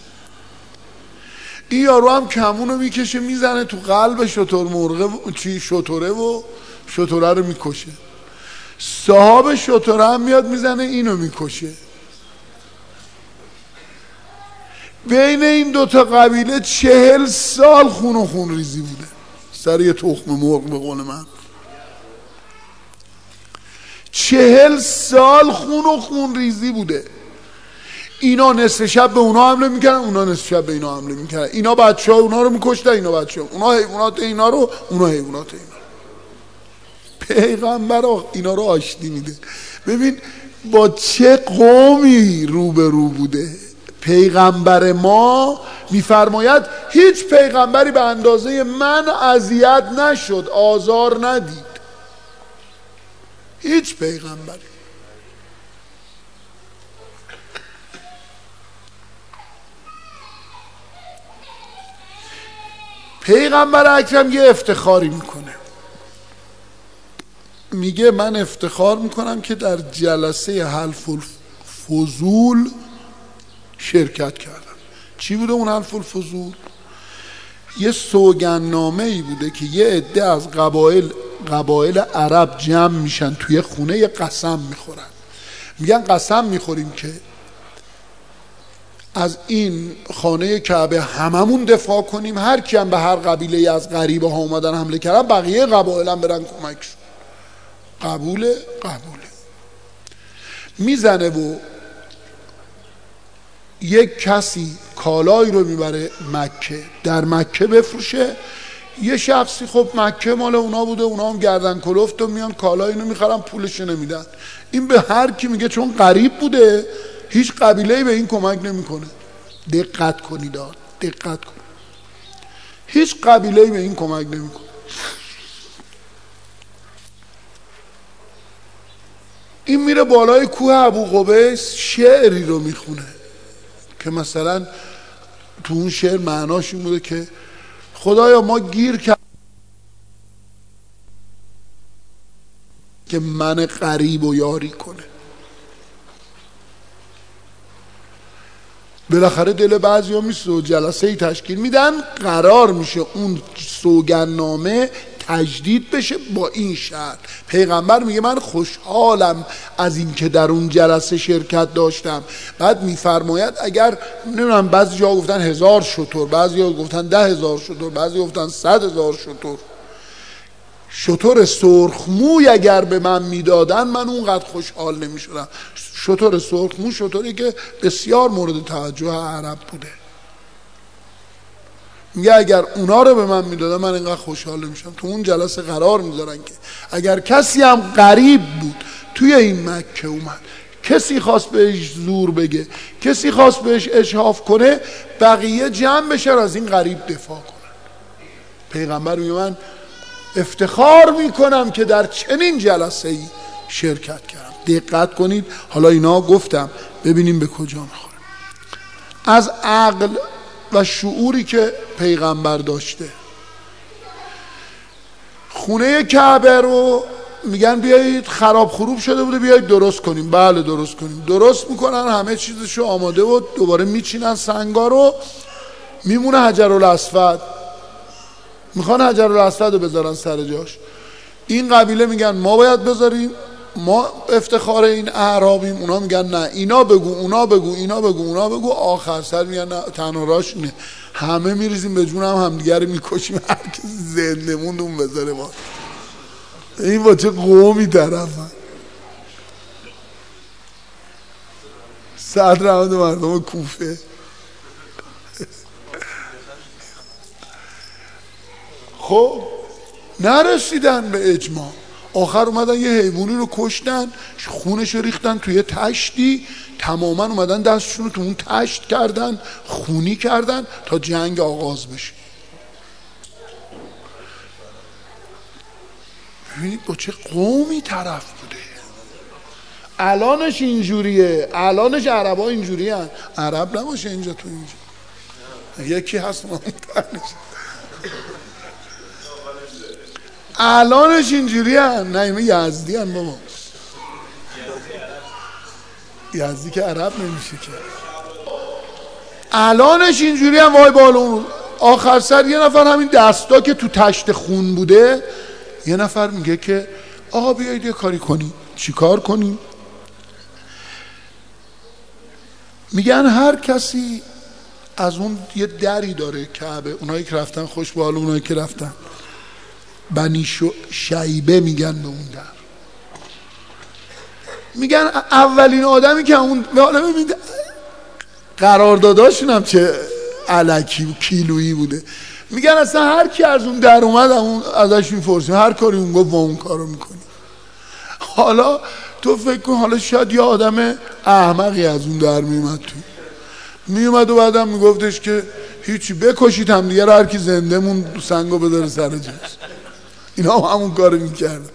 این یارو هم کمونو میکشه میزنه تو قلب شترمرغ شتره و شتره رو میکشه. صاحب شتره هم میاد میزنه اینو میکشه. بین این دوتا قبیله 40 سال خون و خون ریزی بوده سر یه تخم مرغ به قول من. 40 سال خون و خون ریزی بوده. اینا نصف شب به اونا حمله میکردن، اونا نصف شب به اینا حمله میکردن. اینا بچه ها اونا رو میکشتن، اینا بچه ها اونا حیوانات اینا رو، اونا حیوانات اینا رو. پیغمبر اینا رو آشتی میده. ببین با چه قومی روبرو بوده. پیغمبر ما میفرماید هیچ پیغمبری به اندازه من اذیت نشد، آزار ندید. هیچ پیغمبری. پیغمبر اکرم یه افتخاری میکنه، میگه من افتخار میکنم که در جلسه حلف الفضول شرکت کردم. چی بوده اون حلف الفضول؟ یه سوگندنامه‌ای بوده که یه عده از قبایل عرب جمع میشن توی خونه، یه قسم میخورن، میگن قسم میخوریم که از این خانه کعبه هممون دفاع کنیم، هر کی هم به هر قبیله از غریبه ها اومدن حمله کردن بقیه قبایل هم برن کمکشون. قبوله میزنه و یک کسی کالایی رو میبره مکه، در مکه بفروشه. یه شخصی خب مکه مال اونا بوده، اونا هم گردن کلفت و میان کالای اینو میخرن پولش نمیدن. این به هر کی میگه چون غریب بوده هیچ قبیله‌ای به این کمک نمیکنه. دقت کنید، هیچ قبیله‌ای به این کمک نمیکنه. این میره بالای کوه ابوقبیس شعری رو میخونه که مثلا تو اون شعر معناش این بوده که خدایا ما گیر کرد که من غریب و یاری کنه. بالاخره دل بعضی ها میسته و جلسه ای تشکیل میدن، قرار میشه اون سوگندنامه تجدید بشه با این شرط. پیغمبر میگه من خوشحالم از این که در اون جلسه شرکت داشتم. بعد میفرماید اگر نمیدونم بعضی جا گفتن 1000 شتر، بعضی جا گفتن 10,000 شتر، بعضی گفتن 100,000 شتر، شتر سرخموی اگر به من میدادن من اونقدر خوشحال نمیشدم. شتر سرخمو شتری که بسیار مورد توجه عرب بوده. میگه اگر اونا رو به من میدادن من اینقدر خوشحال نمیشم. تو اون جلسه قرار میذارن که اگر کسی هم غریب بود توی این مکه اومد، کسی خواست بهش زور بگه، کسی خواست بهش اجحاف کنه، بقیه جمع بشه از این غریب دفاع کنن. پیغمبر میگه من افتخار میکنم که در چنین جلسه‌ای شرکت کردم. دقت کنید، حالا اینا گفتم ببینیم به کجا میخوره. از عقل و شعوری که پیغمبر داشته، خونه کعبه رو میگن بیایید خراب خروب شده بوده بیایید درست کنیم. بله درست کنیم. درست میکنن، همه چیزشو آماده و دوباره میچینن سنگا رو، میمونه حجرالاسود. میخوان حجرالاسود رو بذارن سر جاش. این قبیله میگن ما باید بذاریم، ما افتخار این اعرابیم. اونا میگن نه اینا بگو، اونا بگو، اینا بگو، اونا بگو. آخر سر میگن نه تنها راش اینه، همه میریزیم به جون هم دیگر رو میکشیم، هر کسی زنده موند اون بذاره. ما این با چه قومی طرفن. صدر احمد مردم کوفه. خب نرسیدن به اجماع، آخر اومدن یه حیوانی رو کشتن، خونش رو ریختن توی تشتی، تماما اومدن دستشون رو تو اون تشت کردن، خونی کردن تا جنگ آغاز بشه. ببینید با چه قومی طرف بوده. الانش اینجوریه، الانش عربا اینجوری هن. عرب نباشه اینجا تو اینجا یکی هست الانش اینجوری هن. نه ایمه یزدی هن بابا، یزدی که عرب نمیشه که. الانش اینجوری هن. وای بالون. آخر سر یه نفر همین دستا که تو تشت خون بوده، یه نفر میگه که آقا بیایید یه کاری کنیم. چی کار کنیم؟ میگن هر کسی از اون یه دری داره کعبه، اونایی که رفتن خوش به حال، اونایی که رفتن بنی شیبه میگن به اون در. میگن اولین آدمی که اون قرارداداشون هم چه الکی و کیلویی بوده. میگن اصلا هر کی از اون در اومد ازش میپرسیم، هر کاری اون گفت با اون کارو میکنیم. حالا تو فکر کن، حالا شاید یه آدم احمقی از اون در میومد تو، میومد و بعدم میگفتش که هیچی بکشید هم دیگه، هر کی زنده مون سنگو بذاره سر جاش. اینا همون کارو میکردن.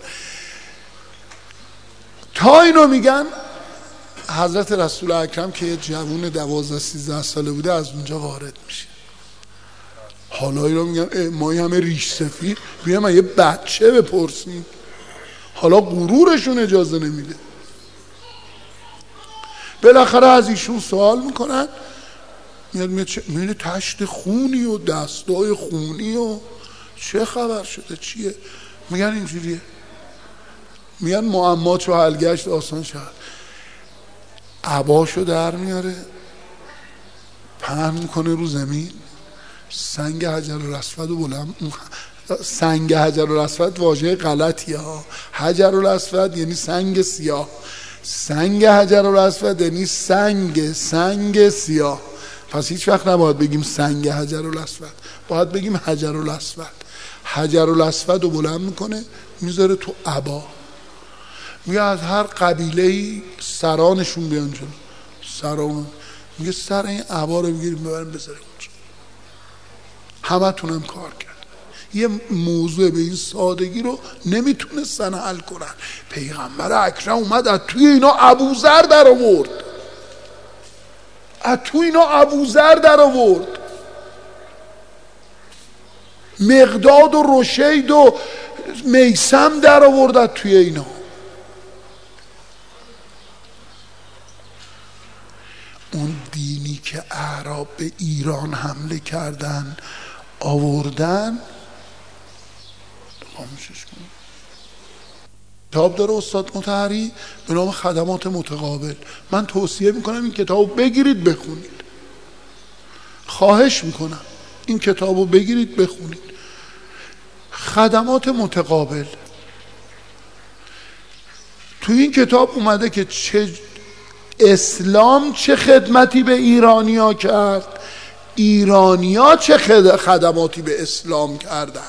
تا اینو میگن حضرت رسول اکرم که یه جوون 12-13 ساله بوده از اونجا وارد میشه. حالا اینا میگن ما همه ریش سفید بیایم یه بچه بپرسیم. حالا غرورشون اجازه نمیده. بالاخره از ایشون سوال میکنن. میاد میبینه تشت خونی و دستای خونی و چه خبر شده چیه؟ میگن اینجوریه، میگن معما چو حل گشت آسان شد. عباشو در میاره پهن میکنه رو زمین، سنگ حجرالاسود و بلند. سنگ حجرالاسود واژه غلطیه ها. حجرالاسود یعنی سنگ سیاه، سنگ حجرالاسود یعنی سنگ سیاه. پس هیچ وقت نباید بگیم سنگ حجرالاسود، باید بگیم حجرالاسود. حجرالاسود رو بلند میکنه میذاره تو عبا. میگه از هر قبیله‌ای سرانشون بیان جلو، سران میگه سر این عبا رو بگیریم ببریم بذاریم اونجا. همه تونم کار کرد. یه موضوع به این سادگی رو نمیتونستن حل کنن. پیغمبر اکرم اومد از توی اینا ابوذر در آورد، از توی اینا ابوذر در آورد، مقداد و رشید و میثم در آورد از توی اینا. اون دینی که اعراب به ایران حمله کردن آوردن، خاموشش کن. کتاب داره استاد مطهری به نام خدمات متقابل. من توصیه میکنم این کتابو بگیرید بخونید، خواهش میکنم این کتابو بگیرید بخونید. خدمات متقابل. تو این کتاب اومده که اسلام چه خدمتی به ایرانیا کرد، ایرانیا چه خدماتی به اسلام کردن.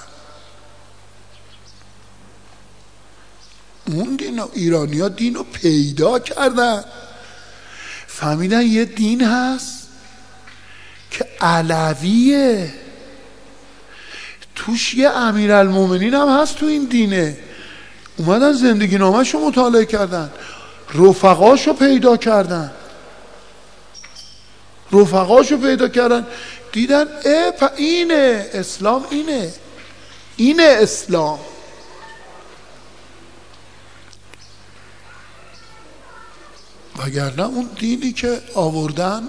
اون دین ایرانیا دین رو پیدا کردن، فهمیدن یه دین هست که علویه، توش یه امیرالمومنین هم هست تو این دینه. اومدن زندگی نامش رو مطالعه کردن، رفقاشو پیدا کردن، دیدن اینه اسلام، اینه اسلام. وگرنه اون دینی که آوردن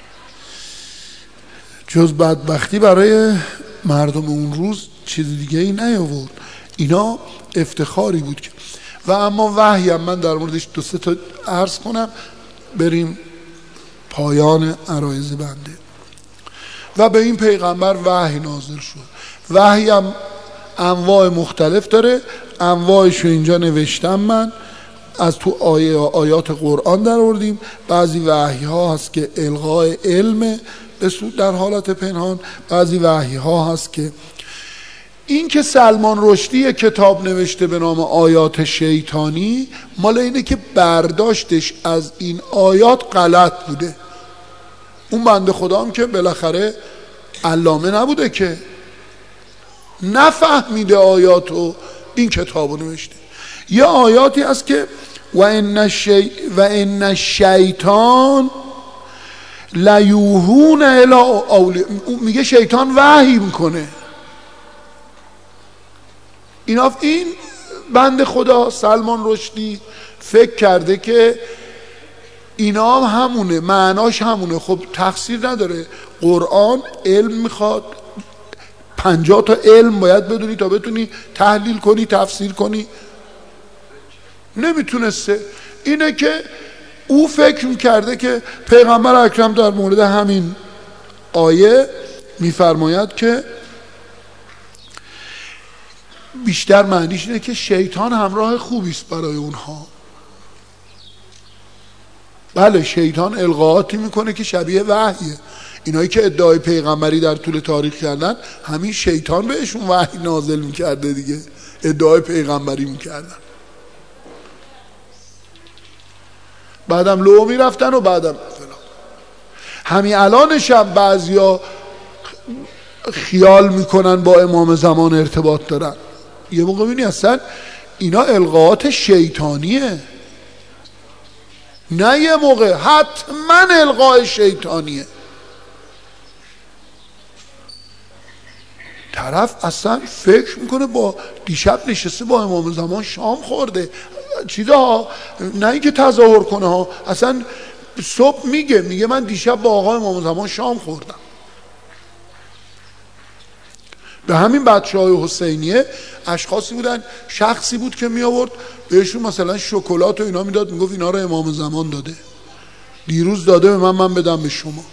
جز بدبختی برای مردم اون روز چیز دیگه ای نیاورد. اینا افتخاری بود که و اما وحی هم من در موردش 2-3 تا عرض کنم بریم پایان عرایض بنده. و به این پیغمبر وحی نازل شد. وحی هم انواع مختلف داره، انواعشو اینجا نوشتم من، از تو آیات قرآن در آوردیم. بعضی وحی ها هست که الغای علم به سود در حالت پنهان، بعضی وحی ها هست که این که سلمان رشدی کتاب نوشته به نام آیات شیطانی، مال اینه که برداشتش از این آیات غلط بوده. اون بنده خدا هم که بالاخره علامه نبوده که نفهمیده آیاتو، این کتابو نوشته. یه آیاتی هست که و ان الشیطان لیوحون الی اولیاء، میگه شیطان وحی میکنه. این بنده خدا سلمان رشدی فکر کرده که اینا هم همونه، معناش همونه. خب تقصیر نداره، قرآن علم میخواد، 50 تا علم باید بدونی تا بتونی تحلیل کنی تفسیر کنی. نمیتونسته. اینه که او فکر میکرده که پیغمبر اکرم در مورد همین آیه میفرماید که بیشتر معنیش اینه که شیطان همراه خوبیست برای اونها. بله شیطان القاءاتی میکنه که شبیه وحیه. اینایی که ادعای پیغمبری در طول تاریخ کردن، همین شیطان بهشون وحی نازل میکرده دیگه، ادعای پیغمبری میکردن. بعدم لو میرفتن و بعدم فلان. همین الانش هم بعضیا خیال میکنن با امام زمان ارتباط دارن. یه موقع بینی اصلا اینا القاءات شیطانیه، نه یه موقع حتما القاء شیطانیه. طرف اصلا فکر میکنه با دیشب نشسته با امام زمان شام خورده چیزا، نه اینکه تظاهر کنه ها، اصلا صبح میگه من دیشب با آقا امام زمان شام خوردم. به همین بچه‌های حسینیه اشخاصی بودن، شخصی بود که می آورد بهشون مثلا شکلات و اینا میداد، میگفت اینا رو امام زمان داده، دیروز داده به من بدم به شما.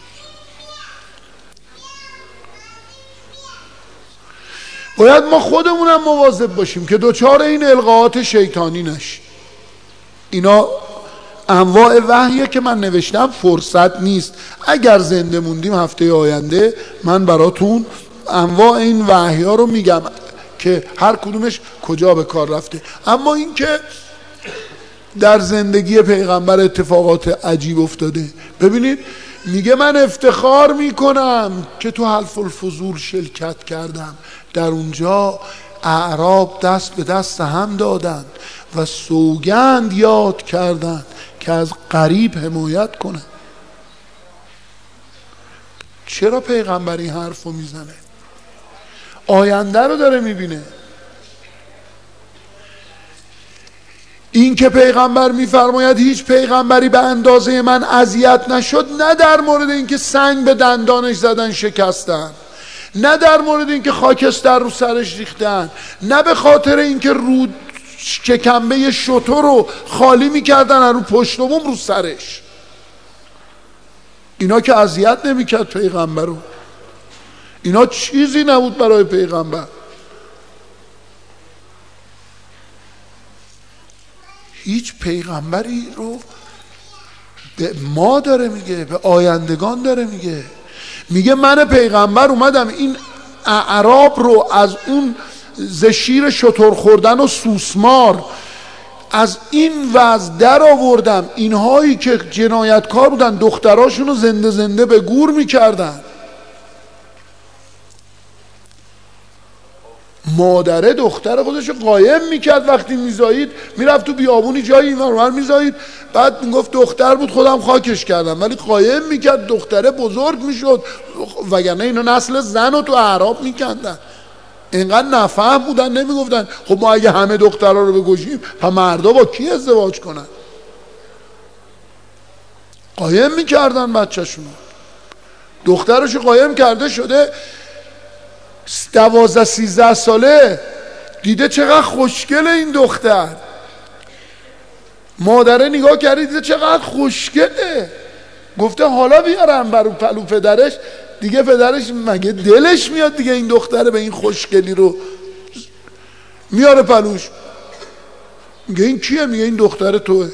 باید ما خودمونم مواظب باشیم که دوچار این القاءات شیطانی نشیم. اینا انواع وحیه که من نوشتم، فرصت نیست، اگر زنده موندیم هفته آینده من براتون انواع این وحی ها رو میگم که هر کدومش کجا به کار رفته. اما این که در زندگی پیغمبر اتفاقات عجیب افتاده، ببینید میگه من افتخار میکنم که تو حلف الفضول شرکت کردم، در اونجا اعراب دست به دست هم دادند و سوگند یاد کردند که از قریب حمایت کنند. چرا پیغمبر این حرف رو میزنه؟ آینده رو داره میبینه. این که پیغمبر میفرماید هیچ پیغمبری به اندازه من اذیت نشد، نه در مورد اینکه سنگ به دندانش زدن شکستن، نه در مورد اینکه خاکستر رو سرش ریختن، نه به خاطر اینکه رود شکمبه شتر رو خالی میکردن رو پشت بوم رو سرش، اینا که اذیت نمیکرد پیغمبر رو، اینا چیزی نبود برای پیغمبر. هیچ پیغمبری رو به ما داره میگه، به آیندگان داره میگه. میگه من پیغمبر اومدم این اعراب رو از اون زشیر شتر خوردن و سوسمار، از این وضع در آوردم. اینهایی که جنایتکار بودن دختراشون رو زنده زنده به گور میکردن، مادره دختر خودش قایم میکرد وقتی میزایید، میرفت تو بیابونی جایی اینور میزایید، بعد میگفت دختر بود خودم خاکش کردم، ولی قایم میکرد دختره بزرگ میشد، وگرنه اینا نسل زن رو تو اعراب میکندن. اینقدر نفهم بودن نمیگفتن خب ما اگه همه دخترها رو بکشیم پس مردا با کی ازدواج کنن؟ قایم میکردن بچه‌شونو. دخترشو قایم کرده شده 12-13 ساله، دیده چقدر خوشگله این دختر، مادره نگاه کرده دیده چقدر خوشگله، گفته حالا بیارم برو پلو پدرش. دیگه پدرش مگه دلش میاد دیگه این دختره به این خوشگلی رو میاره پلوش؟ میگه این کیه؟ میگه این دختر توه.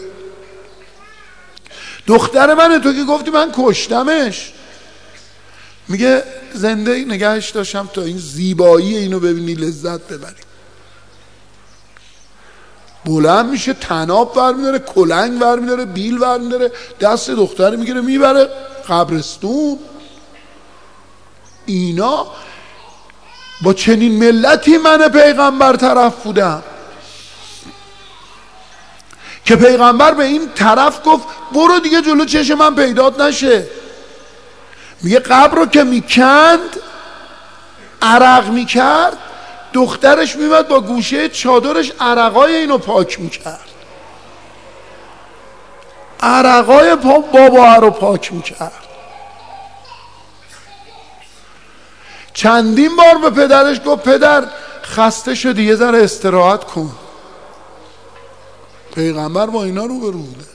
دختر منه، تو که گفتی من کشتمش. میگه زنده نگهش داشتم تا این زیبایی اینو ببینی لذت ببری. بلند میشه طناب برمیداره، کلنگ برمیداره، بیل برمیداره، دست دختر میگیره میبره قبرستون. اینا با چنین ملتی من پیغمبر طرف بودم که پیغمبر به این طرف گفت برو دیگه جلو چشم من پیدات نشه. میگه قبر رو که میکند عرق میکرد، دخترش میمد با گوشه چادرش عرقای اینو پاک میکرد، عرقای بابا رو پاک میکرد. چندین بار به پدرش گفت پدر خسته شدی یه ذره استراحت کن. پیغمبر با اینا رو بوده.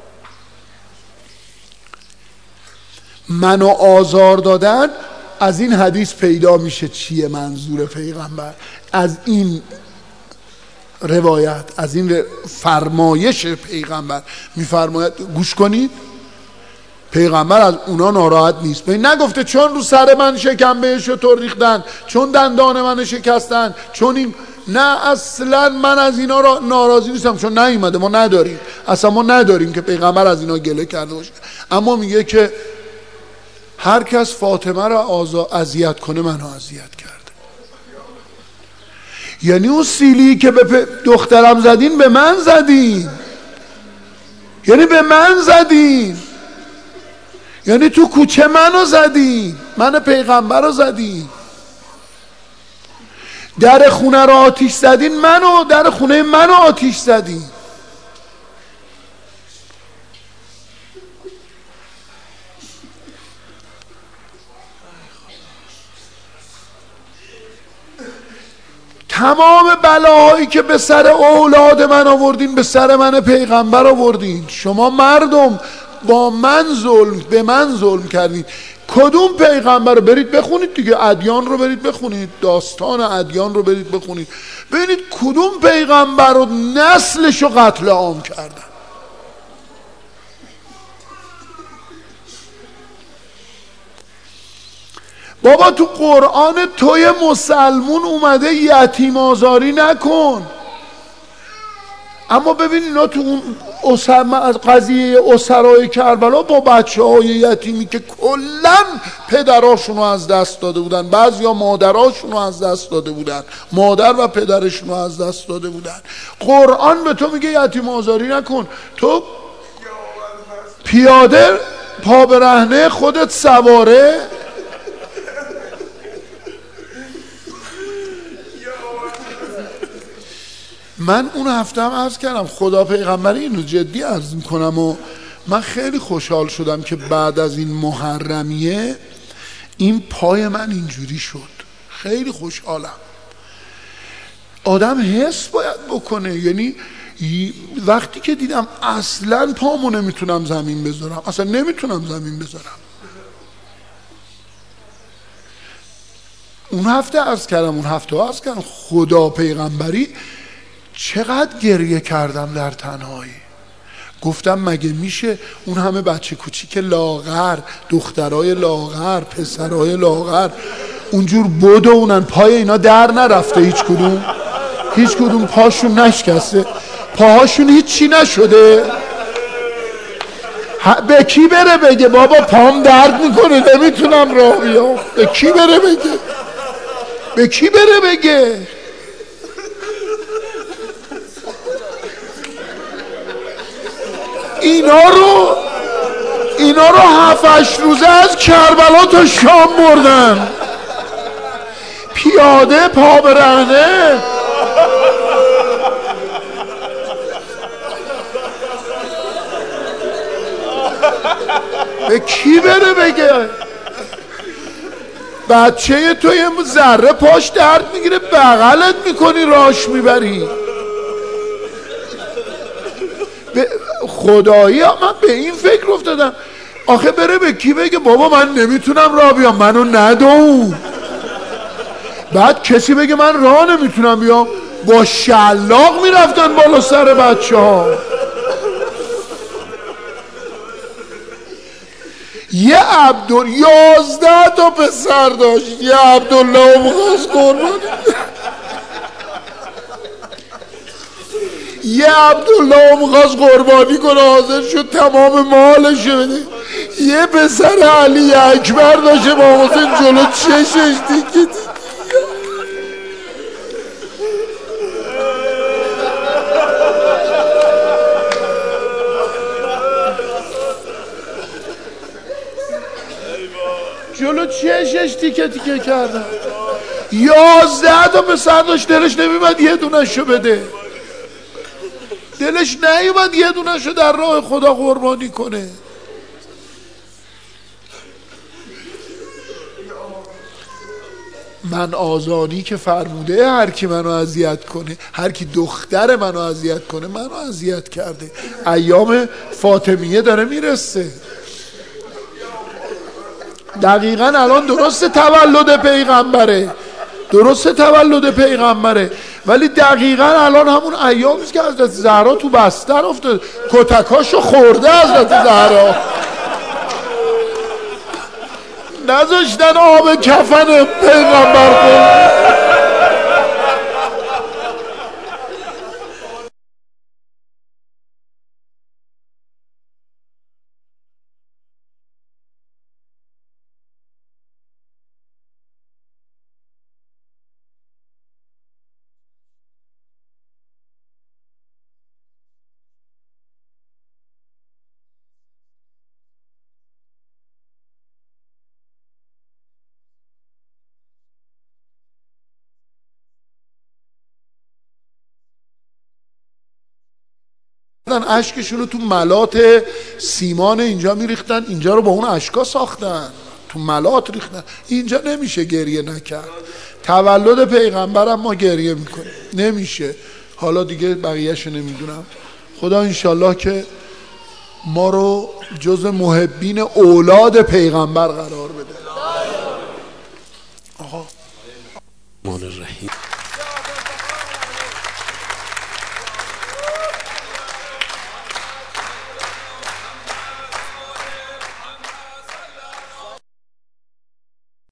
منو آزار دادن، از این حدیث پیدا میشه چیه منظور پیغمبر از این روایت، از این فرمایش پیغمبر. میفرماید گوش کنید، پیغمبر از اونا ناراحت نیست. به نگفته چون رو سر من شکمبه شتر ریختن، چون دندان من شکستن، چون این، نه اصلا من از اینا را ناراضی نیستم، چون نیومده، ما نداریم، اصلا ما نداریم که پیغمبر از اینا گله کرده باشه. اما میگه که هر کس فاطمه را اذیت کنه منو اذیت کرده. یعنی اون سیلی که به دخترم زدین به من زدین، یعنی به من زدین، یعنی تو کوچه منو زدین، من پیغمبر رو زدین. در خونه رو آتیش زدین، در خونه منو آتیش زدین. تمام بلاهایی که به سر اولاد من آوردین به سر من پیغمبر آوردین. شما مردم با من به من ظلم کردین. کدوم پیغمبر رو برید بخونید دیگه، ادیان رو برید بخونید، داستان ادیان رو برید بخونید، ببینید کدوم پیغمبر رو نسلش رو قتل عام کردن. بابا تو قرآن توی مسلمون اومده یتیم آزاری نکن، اما ببین اینا تو اون قضیه اسرای کربلا با بچه های یتیمی که کلن پدراشون رو از دست داده بودن، بعضی ها مادراشون رو از دست داده بودن، مادر و پدرشون رو از دست داده بودن، قرآن به تو میگه یتیم آزاری نکن. تو پیاده پا برهنه خودت سواره. من اون هفته هم عرض کردم خدا پیغمبری اینو جدی عرض میکنم و من خیلی خوشحال شدم که بعد از این محرمیه این پای من اینجوری شد. خیلی خوشحالم. آدم حس باید بکنه، یعنی وقتی که دیدم اصلا پامو نمیتونم زمین بذارم، اصلا نمیتونم زمین بذارم. اون هفته عرض کردم خدا پیغمبری چقدر گریه کردم در تنهایی. گفتم مگه میشه اون همه بچه کوچیک لاغر، دخترای لاغر، پسرای لاغر اونجور بدونن، پای اینا در نرفته، هیچ کدوم پاشون نشکسته، پاهاشون هیچی نشده. به کی بره بگه بابا پام درد میکنه نمیتونم راه بیام؟ به کی بره بگه؟ اینا رو 7-8 روزه از کربلا تا شام بردن، پیاده پا برهنه. به کی بره بگه؟ بچه تو یه ذره پاش درد میگیره بغلت میکنی راش میبری. خدایی من به این فکر افتادم آخه بره به کی بگه بابا من نمیتونم راه بیام، منو ندون. بعد کسی بگه من راه نمیتونم بیام، با شلاق میرفتن بالا سر بچه ها. یه 11 تا پسر داشت، یه عبدالله مخواست قربانی، یه عبدالله مخواست قربانی کنه، حاضر شد تمام مالش بده. یه پسر علی اکبر داشته با حسین جلو چشش دیگه. جلو چشش تیکه تیکه کردن. 11 تا پسر داشت، دلش نمیمد یه دونشو بده، دلش نیومد یه دونشو در راه خدا قربانی کنه. من آزادی که فرموده هر کی منو اذیت کنه، هر کی دختر منو اذیت کنه منو اذیت کرده. ایام فاطمیه داره میرسه. دقیقاً الان درست تولد پیغمبره، ولی دقیقاً الان همون ایامیست که حضرت زهرا تو بستر افتاد، کتکاشو خورده حضرت زهرا، نذاشتن آب کفن پیغمبر کنه. اشکشون رو تو ملات سیمان اینجا میریختن، اینجا رو با اون اشکا ساختن، تو ملات ریختن. اینجا نمیشه گریه نکرد. تولد پیغمبرم ما گریه میکنیم، نمیشه. حالا دیگه بقیهش نمیدونم. خدا انشالله که ما رو جز محبین اولاد پیغمبر قرار بده. آقا